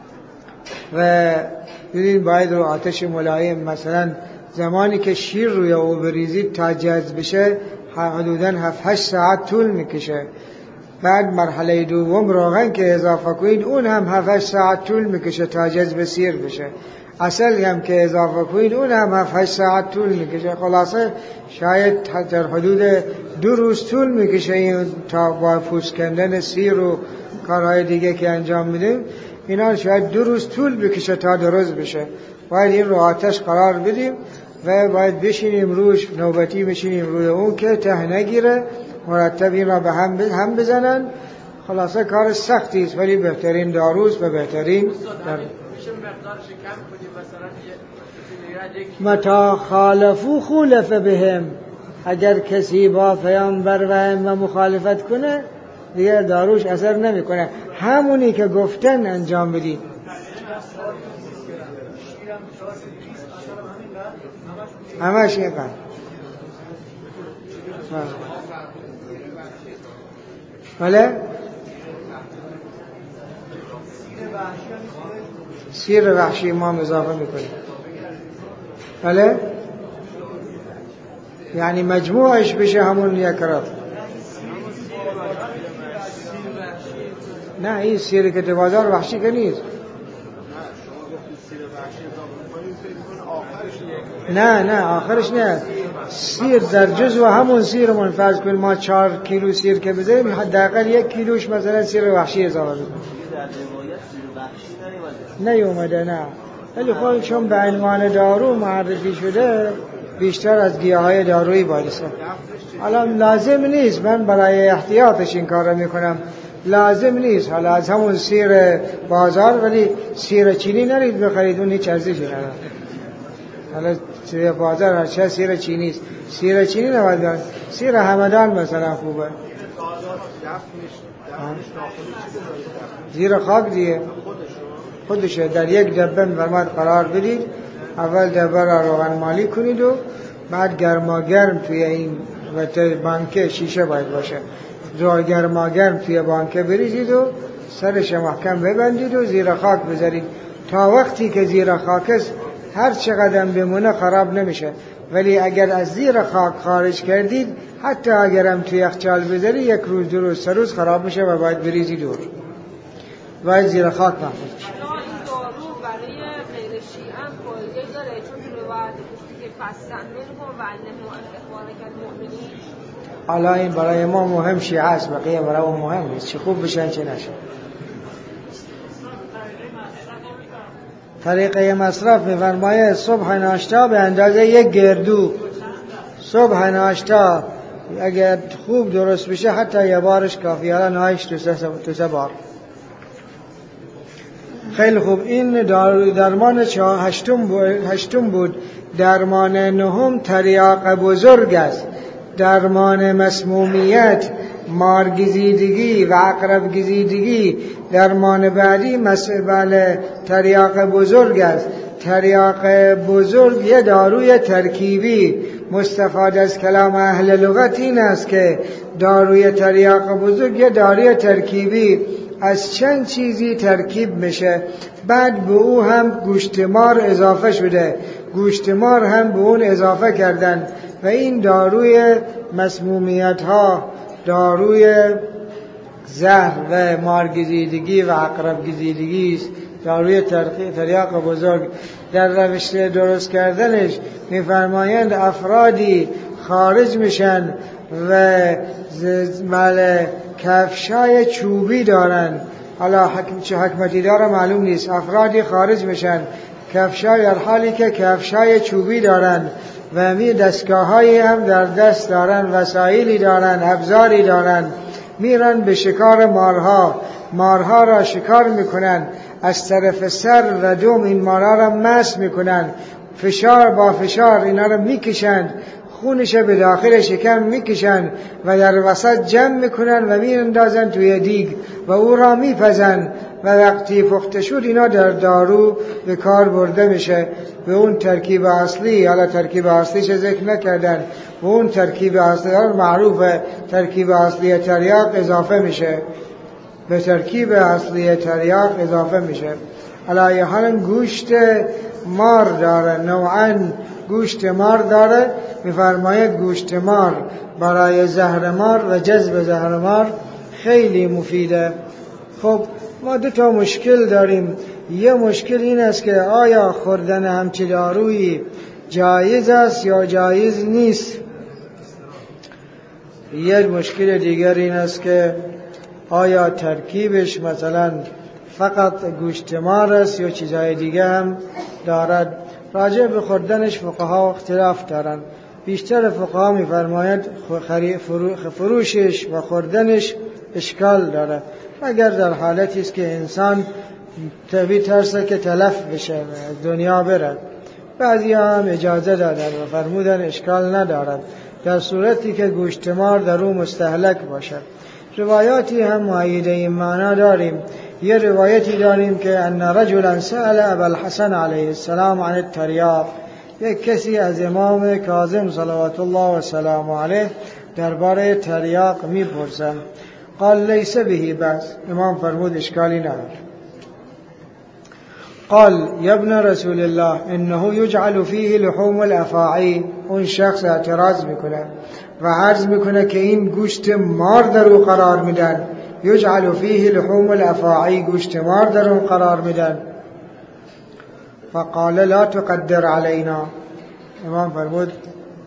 و ببین باید رو آتش ملایم، مثلا زمانی که شیر روی او بریزید تا جذب بشه حدوداً هفت هشت ساعت طول میکشه. بعد مرحله دوم روغن که اضافه کنید اون هم هفت هشت ساعت طول میکشه تا جذب سیر بشه. عسل هم که اضافه کنید اون هم هفت هشت ساعت طول میکشه. خلاصه شاید در حدود دو روز طول میکشه این تا با پوست کندن سیر و کارهای دیگه که انجام میدیم اینا شاید دو روز طول بکشه تا درست بشه. باید این رو آتش قرار بدیم و باید بشینیم روش، نوبتی بشینیم روی اون که ته نگیره، مرتب این را به هم هم بزنن. خلاصه کار سختی است ولی بهترین داروست و بهترین در... متا خالفو خولف بهم، اگر کسی با پیامبر و ائمه مخالفت کنه دیگر داروش اثر نمیکنه. همونی که گفتن انجام بدید. همش این قدر. بله سیر وحشی ما اضافه میکنیم. بله یعنی مجموعش بشه همون یک رفت. نه این سیر که بازار وحشی که نیست. نه نه آخرش نه. سیر در جزء همون سیر من فرض کنیم ما چهار کیلو سیر که بذاریم حداقل یک کیلوش مثلا سیر وحشی اضافه بدیم. نیومده نه، ولی خب چون به عنوان دارو معرفی شده بیشتر از گیاهای دارویی باید استفاده. حالا لازم نیست، من برای احتیاطش این کار رو میکنم، لازم نیست حالا از همون سیر بازار، ولی سیر چینی نرید بخرید، اون هیچ ارزشی نداره. حالا سیر بازار هرچه سیر چینی است، سیر چینی نباید دارد، سیر همدان مثلا خوبه. زیر خاک دیگه خودشه، در یک دبه فرماد قرار بدید، اول دبه را روغن مالی کنید و بعد گرما گرم توی این بانکه شیشه باید باشه، رو گرما گرم توی بانکه بریزید و سرش محکم ببندید و زیر خاک بذارید تا وقتی که زیر خاک است هر چقدر بمونه خراب نمیشه. ولی اگر از زیر خاک خارج کردید حتی اگرم توی یخچال بذاری یک روز دو روز سه روز خراب میشه و باید بریزی دور، باید زیر خاک محفوظ بشه. این دارو برای غیر شیعه هم فایده داره، چون تو روایت گفتی که فستعمله و علمه اخبارک المؤمنین. حالا این برای ما مهم شیعه است، بقیه برای ما مهم نیست، چه خوب بشن چه نشن. طریقه مصرف می‌فرماید صبح ناشتا به اندازه یک گردو، صبح ناشتا اگر خوب درست بشه حتی یه بارش کافیه، حالا نهایش تو سه بار. خیلی خوب. این درمان هشتم هشتم بود. درمان نهم تریاق بزرگ است. درمان مسمومیت، مارگزیدگی و عقرب گزیدگی. درمان بعدی مسئله تریاق بزرگ است. تریاق بزرگ یه داروی ترکیبی، مستفاد از کلام اهل لغت این است که داروی تریاق بزرگ یه داروی ترکیبی از چند چیزی ترکیب میشه، بعد به او هم گوشتمار اضافه شده، گوشتمار هم به اون اضافه کردن و این داروی مسمومیت ها، داروی زهر و مارگزیدگی و عقرب گزیدگی است. داروی تریاق بزرگ در روش درست کردنش میفرمایند افرادی خارج میشن و مال کفشای چوبی دارن، حالا حکم چه حکمتی داره معلوم نیست، افرادی خارج میشن کفشای در حالی که کفشای چوبی دارن و می دستگاهایی هم در دست دارن، وسایلی دارن، ابزاری دارن، میرن به شکار مارها، مارها را شکار میکنن، از طرف سر و دوم این مارها را مس میکنن، فشار با فشار اینا را میکشند، خونش به داخل شکم میکشن و در وسط جمع میکنن و میاندازن توی دیگ و او را میپزن و وقتی پخته شد اینا در دارو به کار برده میشه. به اون ترکیب اصلی، حالا ترکیب اصلیش ذکر نکردن، به اون ترکیب اصلی معروفه ترکیب اصلی تریاق اضافه میشه، به ترکیب اصلی تریاق اضافه میشه. علی حال گوشت مار داره، نوعاً گوشت مار داره، میفرماید گوشت مار برای زهر مار و جذب زهر مار خیلی مفیده. خب ما دو تا مشکل داریم. یه مشکل این است که آیا خوردن همچه دارویی جایز است یا جایز نیست. یه مشکل دیگر این است که آیا ترکیبش مثلا فقط گوشت مار است یا چیزهای دیگه هم دارد. راجع به خوردنش فقها اختلاف دارن. بیشتر فقها می‌فرمایند فروشش و خوردنش اشکال داره، مگر در حالتی است که انسان طبیعی ترسه که تلف بشه از دنیا بره. بعضی هم اجازه دادن و فرمودن اشکال ندارد در صورتی که گوشت مار در او مستهلک باشد. روایاتی هم مؤیده این معنا داریم. یه روایتی داریم که ان رجلا سأل ابا الحسن علیه السلام عن التریاق، یک کسی از امام کاظم صلوات الله و سلام علیه درباره تریاق میپرسن. قال لیس به بأس، امام فرمود اشکالی نداره. قال یا ابن رسول الله انه یجعل فیه لحوم الافاعی، اون شخص اعتراض میکنه و عرض میکنه که این گوشت مار در او قرار میدن، یجعل فیه لحوم الافاعی، گوشت مار در اون قرار میدن. فقال لا تقدر علینا، امام فرمود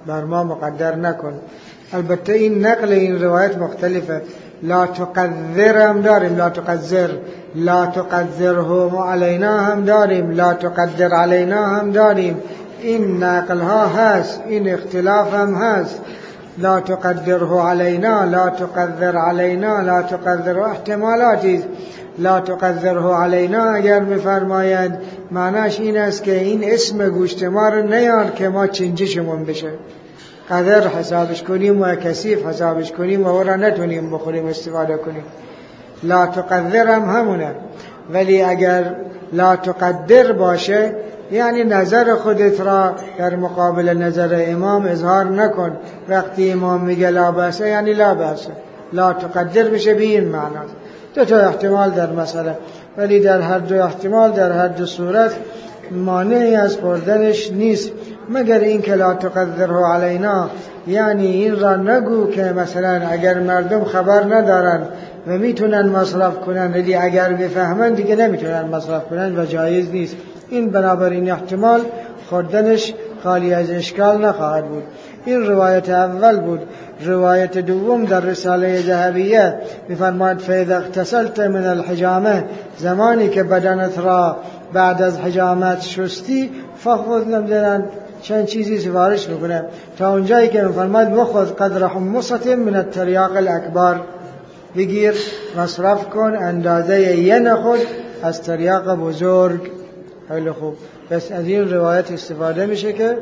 بر ما مقدر نکن. البته این نقل این روایت مختلفه. لا تقدر هم داریم، لا تقدر، لا تقدره علینا هم داریم، لا تقدر علینا هم داریم. این نقل ها هست، این اختلاف هم هست. لا تقدره علینا، لا تقدر علینا، لا تقدره احتمالاتی. لا تقدره علینا اگر میفرماید معناش این است که این اسم گوشت ما رو نیار که ما چنجشمون بشه، قدر حسابش کنیم و کثیف حسابش کنیم و او را نتونیم بخوریم استفاده کنیم. لا تقدر هم همونه. ولی اگر لا تقدر باشه یعنی نظر خودت را در مقابل نظر امام اظهار نکن. وقتی امام میگه لا بأسه یعنی لا بأسه، لا تقدر بشه به این معنی. دو تا احتمال در مسئله، ولی در هر دو احتمال در هر دو صورت مانعی از خوردنش نیست، مگر این که لا تقدره علینا یعنی این را نگو که مثلا اگر مردم خبر ندارن و میتونن مصرف کنن ولی اگر بفهمن دیگه نمیتونن مصرف کنن و جایز نیست. این بنابراین احتمال خوردنش خالی از اشکال نخواهد بود. این روایت اول بود. روایت دوم در رساله ذهبیه می‌فرماید فاذا اغتسلت من الحجامه، زمانی که بدنت را بعد از حجامت شستی، فخذ نمیدونن چند چیزی سفارش میکنه تا اونجایی که می‌فرماید وخذ قدر حمصة من التریاق الاکبر، بگیر مصرف کن اندازه یه نخود از تریاق بزرگ. خیلی خوب. پس از این روایت استفاده میشه که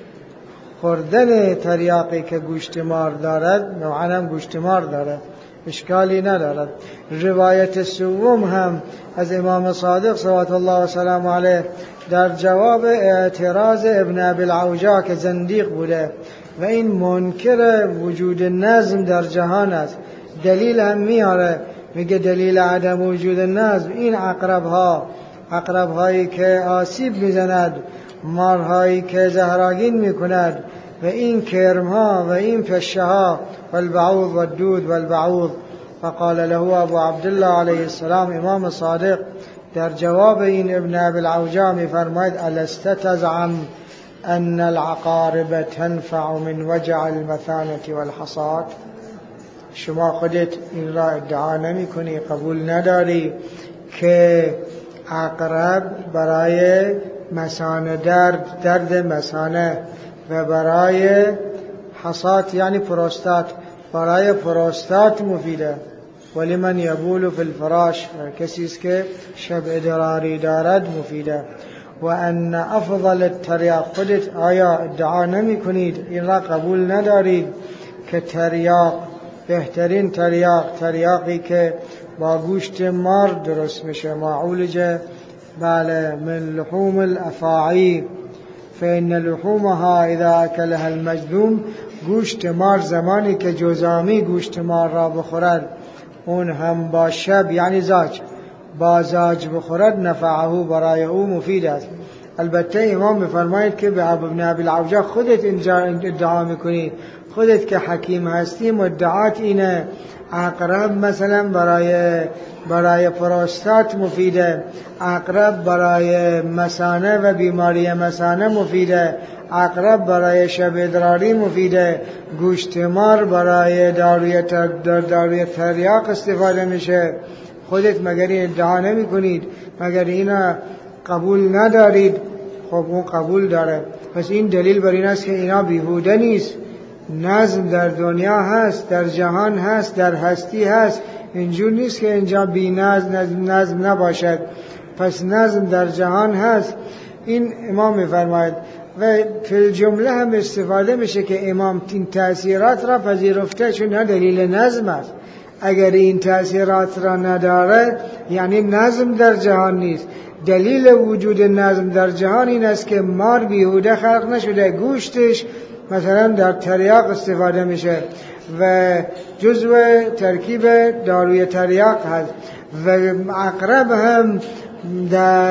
خوردن تریاقی که گوشت مار دارد نوعاً هم گوشت مار دارد، اشکالی ندارد. روایت سوم هم از امام صادق صلوات الله و سلام علیه در جواب اعتراض ابن ابی العوجا که زندیق بوده و این منکر وجود نظم در جهان است، دلیل هم میاره، میگه دلیل عدم وجود نظم این عقرب ها، عقرب هایی که آسیب میزند، مارهایی که زهراگین میکند و این کرم ها و این پشه ها والبعوض والدود والبعوض. فقال له ابو عبدالله علیه السلام، امام صادق در جواب این ابن ابی العوجا میفرماید الست تزعم ان العقارب تنفع من وجع المثانة والحصاد؟ شما خودت این را ادعا نمی کنی، قبول نداری که عقرب برای مثانه درد، درد مثانه و برای حصات یعنی پروستات، برای پروستات مفیده. ولی من یبول فی الفراش، کسی است که شب ادراری دارد مفیده. و ان افضل التریاق، خودت آیا ادعا نمی کنید، این را قبول ندارید که تریاق، بهترین تریاق، تریاقی که با گوشت مار درست میشه، معولج بله من لحوم الافاعی، فإن لحومها اذا اکلها المجذوم، گوشت مار زمانی که جزامی گوشت مار را بخورد، اون هم با شب یعنی زاج، با زاج بخورد، نفعه برای او مفید است. البته امام میفرماید که به ابن ابی العوجا خودت اینجا ادعا میکنی، خودت که حکیم هستی مدعات اینه عقرب مثلا برای برای پروستات مفیده، عقرب برای مثانه و بیماری مثانه مفیده، عقرب برای شب ادراری مفیده، گوشت مار برای داروی داروی تریاق استفاده میشه. خودت مگر این ادعا نمی کنید؟ مگر اینا قبول ندارید؟ خب اون قبول داره. پس این دلیل بر این است که اینا بیهوده نیست. نظم در دنیا هست، در جهان هست، در هستی هست. اینجور نیست که اینجا بی نظم نظم, نظم نباشد. پس نظم در جهان هست. این امام میفرماید و فی جمله هم استفاده میشه که امام این تأثیرات را پذیرفته، چون دلیل نظم است. اگر این تأثیرات را نداره یعنی نظم در جهان نیست. دلیل وجود نظم در جهان این است که مار بیهوده خلق نشده، گوشتش مثلا در تریاق استفاده میشه و جزو ترکیب داروی تریاق هست و عقرب هم در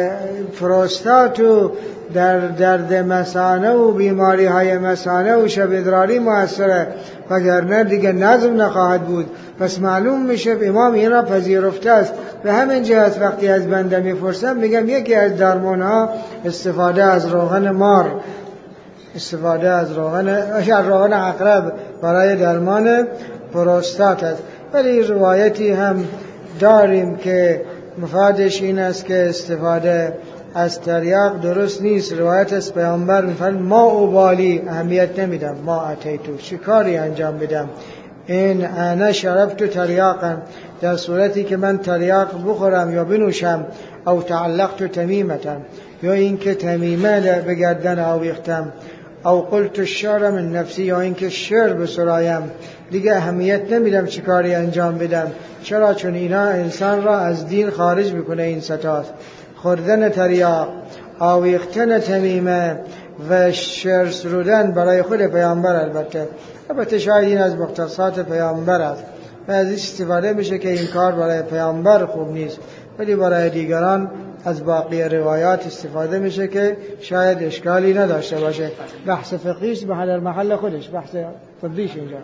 پروستات و در درد مثانه و بیماری های مثانه و شب ادراری مؤثره، وگرنه دیگه نظم نخواهد بود. پس معلوم میشه امام این را پذیرفته است. به همین جهت وقتی از بنده میپرسم میگم یکی از درمان ها استفاده از روغن مار، استفاده از روغن از روغن عقرب برای درمان پروستات است. ولی روایتی هم داریم که مفادش این است که استفاده از تریاق درست نیست. روایت از پیامبر میفرماید ما اوبالی، اهمیت نمیدم، ما اتیتو، چه کاری انجام بدم، این انا شربت تریاقا، در صورتی که من تریاق بخورم یا بنوشم، او تعلقت تمیمتا، یا این که تمیمه به گردن آویختم، او قلت الشعر من نفسی، یا این که شعر بسرایم، دیگه اهمیت نمیدم چه کاری انجام بدم. چرا؟ چون اینا انسان را از دین خارج میکنه. این ستاست: خوردن تریاق، آویختن تمیمه و شعر سرودن برای خود پیامبر. البته البته شاید این از مختصات پیامبر است و از این استفاده میشه که این کار برای پیامبر خوب نیست، ولی برای دیگران از باقی روایات استفاده میشه که شاید اشکالی نداشته باشه. بحث فقهیش به در محل خودش، بحث طبیش اینجا.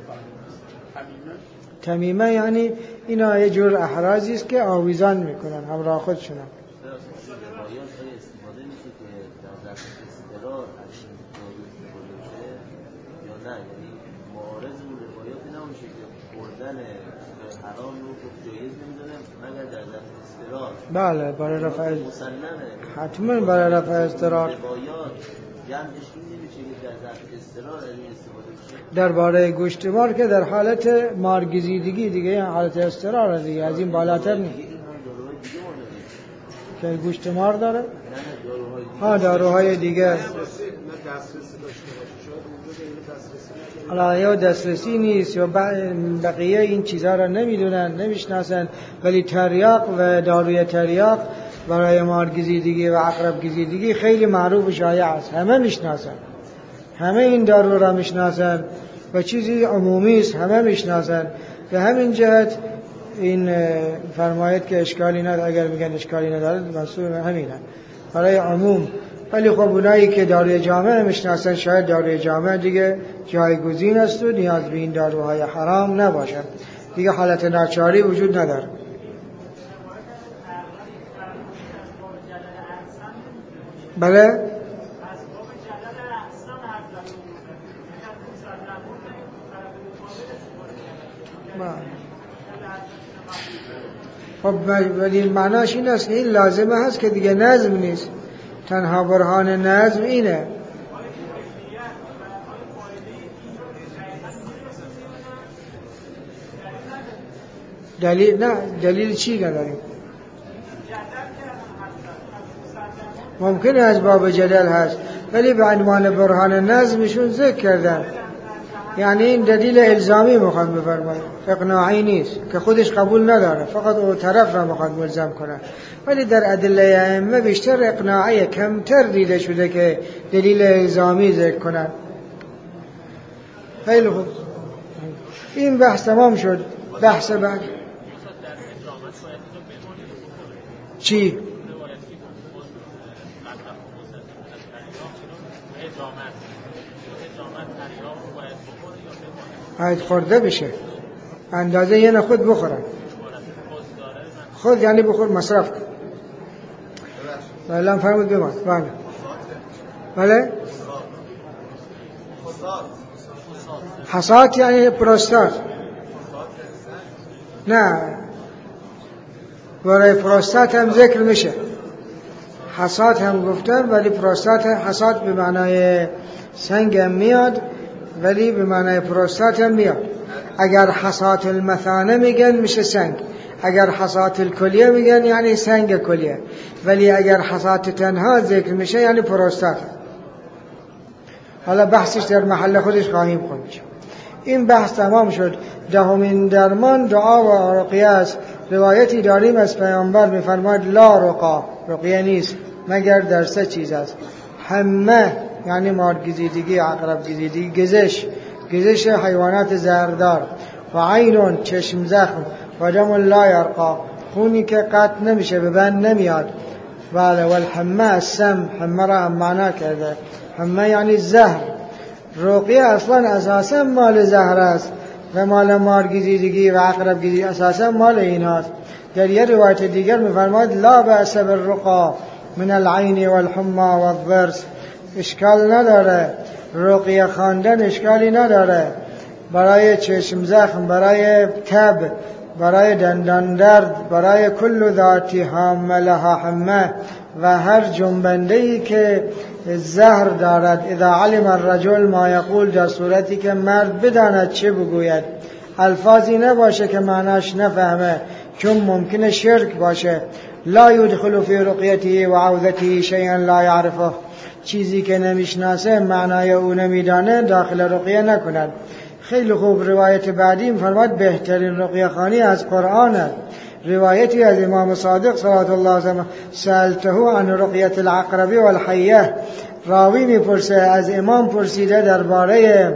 تمیمه یعنی اینا یه جور احرازی است که آویزان میکنن همراه خودشون. بله برای رفع حتما برای رفع اضطرار. درباره گوشت مار که در حالت مارگزیدگی دیگه حالت اضطرار دیگه، از این بالاتر نیست. که گوشت مار داره؟ ها داروهای دیگه. حالا یا دسترسی نیست یا بقیه این چیزها را نمیدونن، نمیشناسن، ولی تریاق و داروی تریاق برای مارگزیدگی و عقرب گزیدگی خیلی معروف و شایع است. همه میشناسن، همه این دارو را میشناسن و چیزی عمومی است، همه میشناسن. به همین جهت این فرمایت که اشکالی نداره، اگر میگن اشکالی نداره مسئول همینه برای عموم. ولی خب اونایی که داروی جامع میشناسن شاید داروی جامع دیگه جایگزین است و نیاز به این داروهای حرام نباشه، دیگه حالت ناچاری وجود نداره. بله خب ولی معناش این است که این لازمه هست که دیگه نظم نیست. تنها برهان نظم اینه. دلیل نه دلیل چی نداریم. ممکنه از باب جدل هست ولی به عنوان برهان نظمشون ذکر کردن. یعنی این دلیل الزامی میخواد بفرماید، اقناعی نیست که خودش قبول نداره، فقط اون طرف را میخواد ملزم کنه. ولی در ادله ائمه بیشتر اقناعی، کمتر دیده شده که دلیل الزامی ذکر کنن. خیلی خوب، این بحث تمام شد. بحث بعد چی؟ باید خورده بشه، اندازه یه نه خود بخورن. خود یعنی بخور، مصرف کن. بله فرمود بمان. بله بله حسات یعنی پروستات. نه برای پروستات هم ذکر میشه، حسات هم گفتم، ولی پروستات حسات به معنای سنگ هم میاد ولی به معنای پروستات هم میاد. اگر حسات المثانه میگن میشه سنگ، اگر حسات الکلیه میگن یعنی سنگ کلیه، ولی اگر حسات تنها ذکر میشه یعنی پروستات. حالا بحثش در محل خودش خواهیم خوند. این بحث تمام شد. دهمین درمان دعا و رقیه است. روایتی داریم از پیامبر میفرماید لا رقا، رقیه نیست مگر در سه چیز است: همه یعنی مارگزیدگی، عقرب گزیدگی، گزش گزش حیوانات زهردار، و عینون چشم زخم، و دم لا یرقا خونی که قطع نمیشه، به بند نمیاد. بله والحمه السم، حمه را معنا کرده، حمه یعنی زهر. رقیه اصلا اساسا مال زهر است و مال مارگزیدگی و عقرب گزیدگی اساسا مال این هاست. در یه روایت دیگر میفرماید لا بأس بالرقا من العین والحمى والضرس، اشکال نداره رقیه خواندن اشکالی نداره برای چشم زخم، برای تب، برای دندان درد، برای کل ذاتی حامه لها حمه و هر جنبنده‌ای که زهر دارد. اذا علم الرجل ما یقول، در صورتی که مرد بداند چه بگوید، الفاظی نباشه که معناش نفهمه چون ممکنه شرک باشه. لا يدخل في رقیته و عوذته شیئا لا یعرفه، چیزی که نمیشناسه معنای او نمیدانه داخل رقیه نکند. خیلی خوب. روایت بعدی فرماد بهترین رقیه خوانی از قرآن است. روایتی از امام صادق صلوات الله علیه سألته عن رقیه العقرب والحیه، راوی میپرسه از امام پرسیده درباره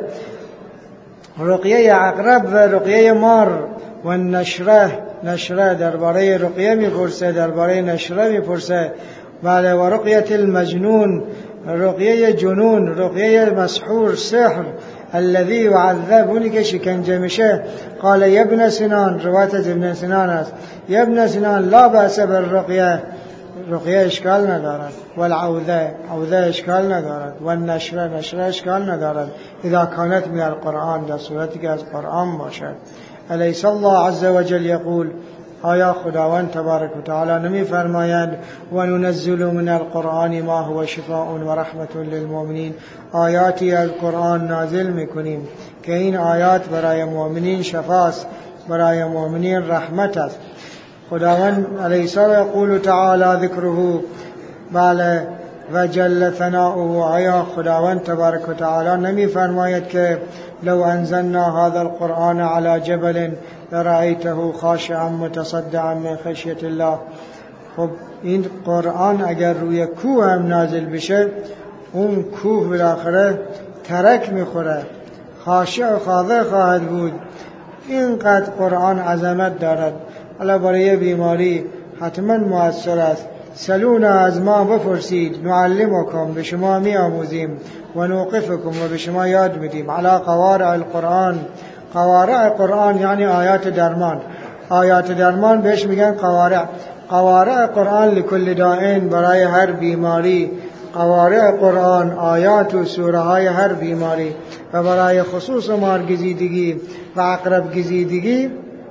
رقیه عقرب و رقیه مار و نشره، نشره درباره رقیه میپرسه، درباره نشره میپرسه. بله. و رقیه المجنون، رقیه جنون، رقیه مسحور، سحر الذي يعذب، اونی که شکنجه میشه. قال یا ابن سنان، روایت از ابن سنان است، یا ابن سنان لا بأس بالرقیه، رقیه اشکال ندارد. والعوذه، عوذه اشکال ندارد. والنشره، نشره اشکال ندارد. اذا كانت من القرآن، در صورتی که از قرآن باشد. الیس الله عز وجل یقول، آیا خداوند تبارک و تعالی نمی فرماید و ننزل من القرآن ما هو شفاء و رحمت للمؤمنین، آیاتی از قرآن نازل میکنیم که این آیات برای مؤمنین شفاست، برای مؤمنین رحمت است. خداوند الیس یقول تعالی ذکره، بله، و جل ثناؤه، آیا خداوند تبارک و تعالی نمی فرماید که لو انزلنا هذا القرآن على جبل لرأيته خاشعا متصدعا من خشیة الله. خب این قرآن اگر روی کوه هم نازل بشه، اون کوه بالاخره ترک میخوره، خاشع و خاضع خواهد بود. اینقدر قرآن عظمت دارد. حالا برای بیماری حتما مؤثر است. سلونا، از ما بپرسید، نعلمکم، به شما می آموزیم، و نوقفکم، و به شما یاد میدیم، علی قوارع القرآن. قوارع قرآن یعنی آیات درمان. آیات درمان بهش میگن قوارع. قوارع قرآن لکل دائن، برای هر بیماری. قوارع قرآن آیات و سوره های هر بیماری. و برای خصوص مارگزیدگی و عقرب گزیدگی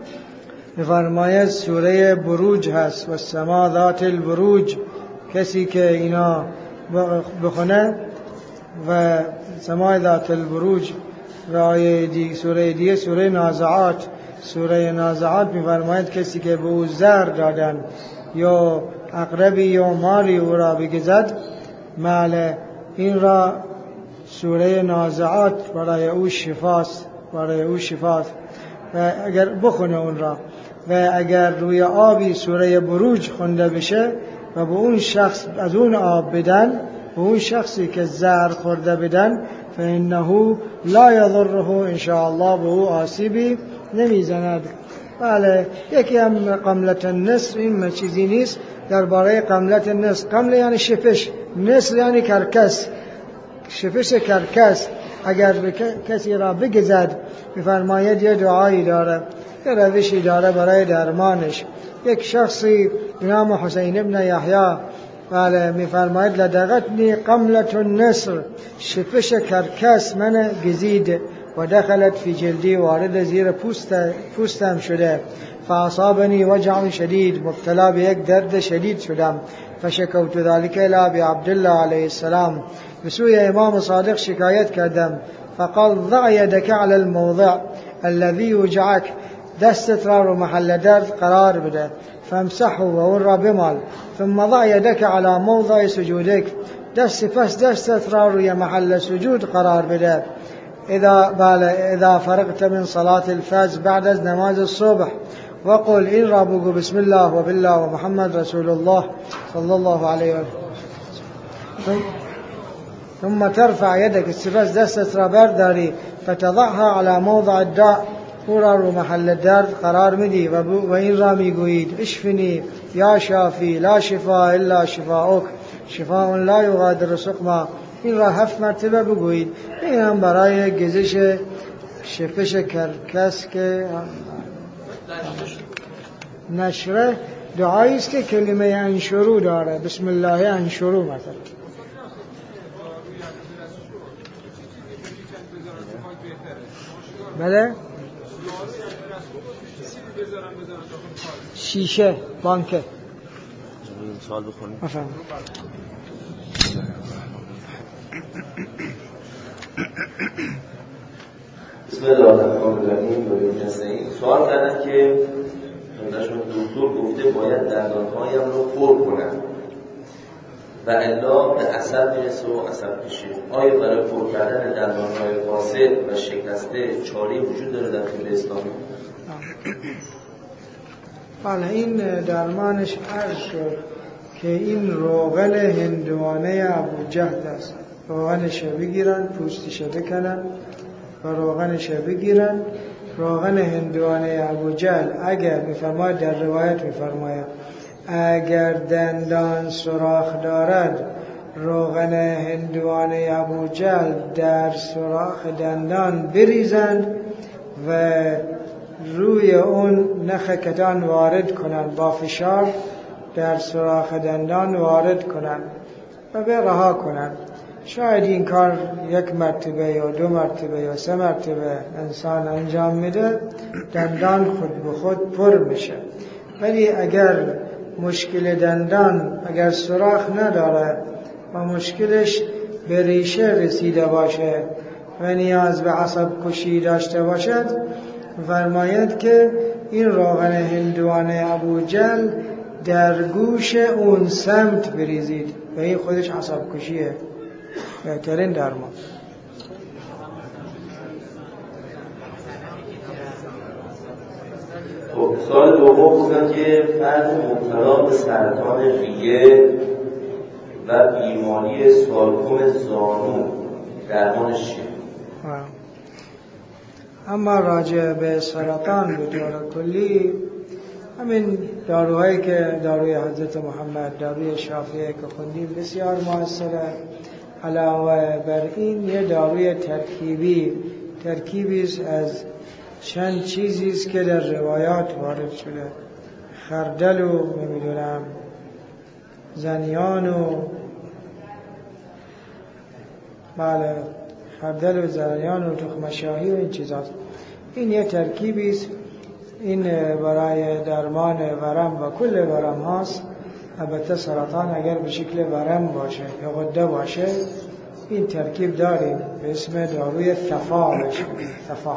می‌فرماید سوره بروج هست، و السما ذات البروج. کسی که اینا بخونه و سماع ذات البروج و آیه دی سوره دیگه سوره نازعات، سوره نازعات می‌فرماید کسی که به او زهر دادن یا عقربی یا ماری او را بگزد، مال این را سوره نازعات برای او شفاست، برای او شفاست. و اگر بخونه اون را، و اگر روی آبی سوره بروج خونده بشه و به اون شخص از اون آب بدن، به اون شخصی که زهر خورده بدن، فإنه لا يضره ان شاء الله، به او آسیبی نمیزند. بله. یکی هم قملت النصر، این چیزی نیست. درباره قملت النصر، قمله یعنی شپش، نصر یعنی کرکس، شپش کرکس. اگر کسی را بگزد، می‌فرماید یه دعایی داره، یه روشی داره برای درمانش. یک شخصی به نام حسین ابن یحیی، بله، می‌فرماید لدغتنی قملة النصر، شپش کرکس من گزید و دخلت فی جلدی، وارد زیر پوست پوستم شده. فاصابنی وجع شدید، مبتلا به یک درد شدید شدم. فشکوت ذلك الی ابی عبدالله علیه السلام، به سوی امام صادق شکایت کردم. فقال ضع يدك على الموضع الذي يوجعك، دستت را رو محل درد قرار بده. فامسحه، و اون را بمال. ثم ضع يدك على موضع سجودك، دست پس دستت را روی محل سجود قرار بده. اذا بله اذا فرغت من صلاة الفجر، بعد از نماز الصبح، وقل این را بگو بسم الله و بالله و محمد رسول الله صلی الله علیه و سلم. ثم ترفع يدك، سپس دستت را برداری. فتضعها على موضع الداء، او را رو محل درد قرار میدی و این را میگویید اشفنی یا شافی لا شفاء الا شفاءک، شفاء لا یغادر سقما. این را هفت مرتبه بگویید. این هم برای گزش شپش کرکس که نشره دعایی است که کلمه انشرو داره. بسم الله انشرو مثلا. بله شیشه بانکه این سوال بخونیم. افهم. بسم الله الرحمن الرحیم. سوال کردن که خدمتشون دکتر گفته باید دندانهایم رو پر کنم و الا به عصب میرسه و عصب کشه. آیا برای پر کردن دندانهای فاسد و شکسته چاره‌ای وجود داره در طب اسلامی؟ بله این درمانش عرض شد که این روغن هندوانه ابوجهل است. روغنش بگیرن، پوستش بکنن و روغنش بگیرن. روغن هندوانه ابوجهل اگر میفرماید در روایت میفرماید اگر دندان سوراخ دارد روغن هندوانه ابوجهل در سوراخ دندان بریزند و روی اون نخ کتان وارد کنند، با فشار در سوراخ دندان وارد کنند و به رها کنند. شاید این کار یک مرتبه یا دو مرتبه یا سه مرتبه انسان انجام میده، دندان خود به خود پر میشه. ولی اگر مشکل دندان اگر سوراخ نداره و مشکلش به ریشه رسیده باشه و نیاز به عصب کشی داشته باشد، فرماید که این روغن هندوانه ابوجهل در گوش اون سمت بریزید و این خودش عصب کشیه، بهترین درمان. خب سال دوم بودن که فرد مبتلا به سرطان ریه و بیماری سارکوم زانو درمانش چیه؟ اما راجع به سرطان به طور کلی همین داروهایی که داروی حضرت محمد، داروی شافعی که خوندیم بسیار موثره. علاوه بر این یه داروی ترکیبی ترکیبی از چند چیزی است که در روایات وارد شده، خردل و نمیدونم زنیان و بله خردل و زنیان و تخم شاهی و این چیزاست. این یه ترکیبی است، این برای درمان ورم و کل ورم هاست. البته سرطان اگر به شکل ورم باشه یا غده باشه این ترکیب داریم به اسم داروی ثفا بشه. ثفا.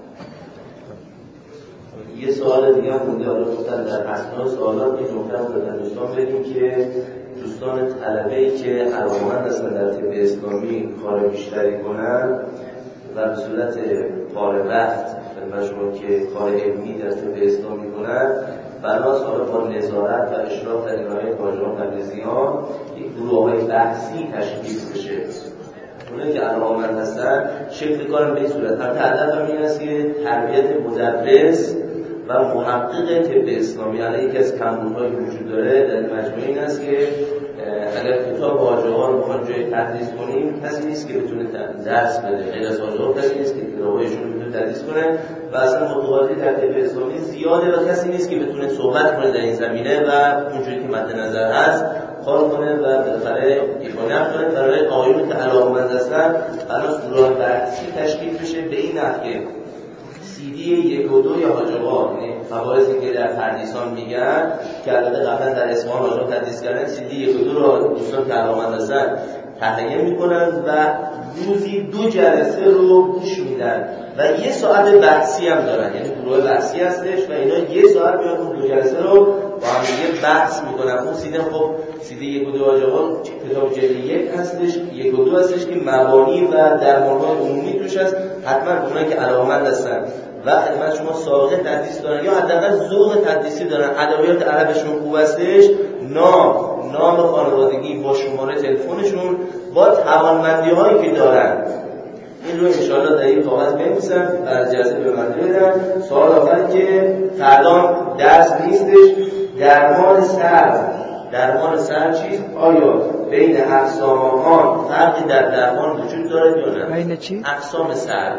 یه سوال دیگه هم بوده، حالا گفتن در اثناء سوالات این نکته رو دادن دوستان بدیم که دوستان طلبه‌ای که علاقه‌مند هستن در طب اسلامی کار بیشتری کنن و به صورت فارغ وقت خدمتشون که کار علمی در طب اسلامی کنن، بناس حالا با نظارت و اشراف در ارائه پاژان و تلویزیون یک گروه‌های بحثی تشکیل بشه. اونایی که علاقه‌مند هستن شکل کارم به این صورت. البته هدفم این است که تربیت مدرس و محقق طب اسلامی علیه یکی از کمبودهایی که وجود داره در مجموعه این است که اگر کتاب واژه‌ها رو بخوایم جای تدریس کنیم کسی نیست که بتونه درس بده، غیر از واژه‌ها کسی نیست که کتابایشون رو بتونه تدریس کنه و اصلا متقاضی در طب اسلامی زیاده و کسی نیست که بتونه صحبت کنه در این زمینه و اونجوری که مد نظر هست کار کنه و بالاخره ایفانه کنه. برای آقایون که علاقه‌مند هستن بناس گروه بحثی تشکیل بشه به این نحو که سی دی یک و دو یا حاجبا، یعنی مباحثی که در تدریسان میگن که البته قبلا در اصفهان حاجبا تدریس کردن، سی دی یک و دو رو دوستان که علاقه‌مند هستن تهیه میکنن و روزی دو جلسه رو گوش میدن و یه ساعت بحثی هم دارن، یعنی گروه بحثی هستش و اینا یه ساعت میان اون دو جلسه رو با هم دیگه بحث میکنن. اون سیدی خب سیدی یک و دو حاجبا کتاب جلد یک هستش، یک و دو هستش که مبانی و درمان‌های عمومی توش هست. حتما اونایی که علاقه‌مند هستن و خدمت شما سابقه تدریس دارن یا حداقل ذوق تدریسی دارن، ادبیات عربشون خوب هستش، نام نام خانوادگی با شماره تلفنشون با توانمندی‌هایی که دارن این رو انشاءالله در این کاغذ بنویسن و از جلسه به من بدن. سوال آخر که فردا درس نیستش، درمان سر درمان سر چیست؟ آیا بین اقسام آن فرقی در درمان وجود دارد یا نه؟ بین چی؟ اقسام سر.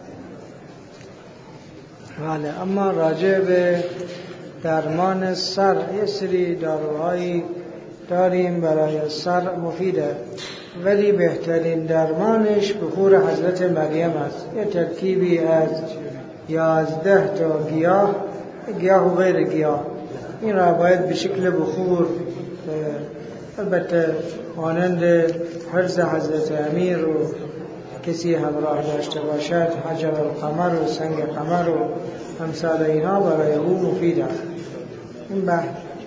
بله، اما راجع به درمان سر یه سری داروهایی داریم برای سر مفیده. ولی بهترین درمانش بخور حضرت مریم است. یه ترکیبی از یازده تا گیاه، گیاه و غیر گیاه، این را باید به شکل بخور، البته مانند حرز حضرت امیر و کسی همراه داشته باشد، حجر القمر و سنگ قمر و امثال اینا برای او مفید است. این بحث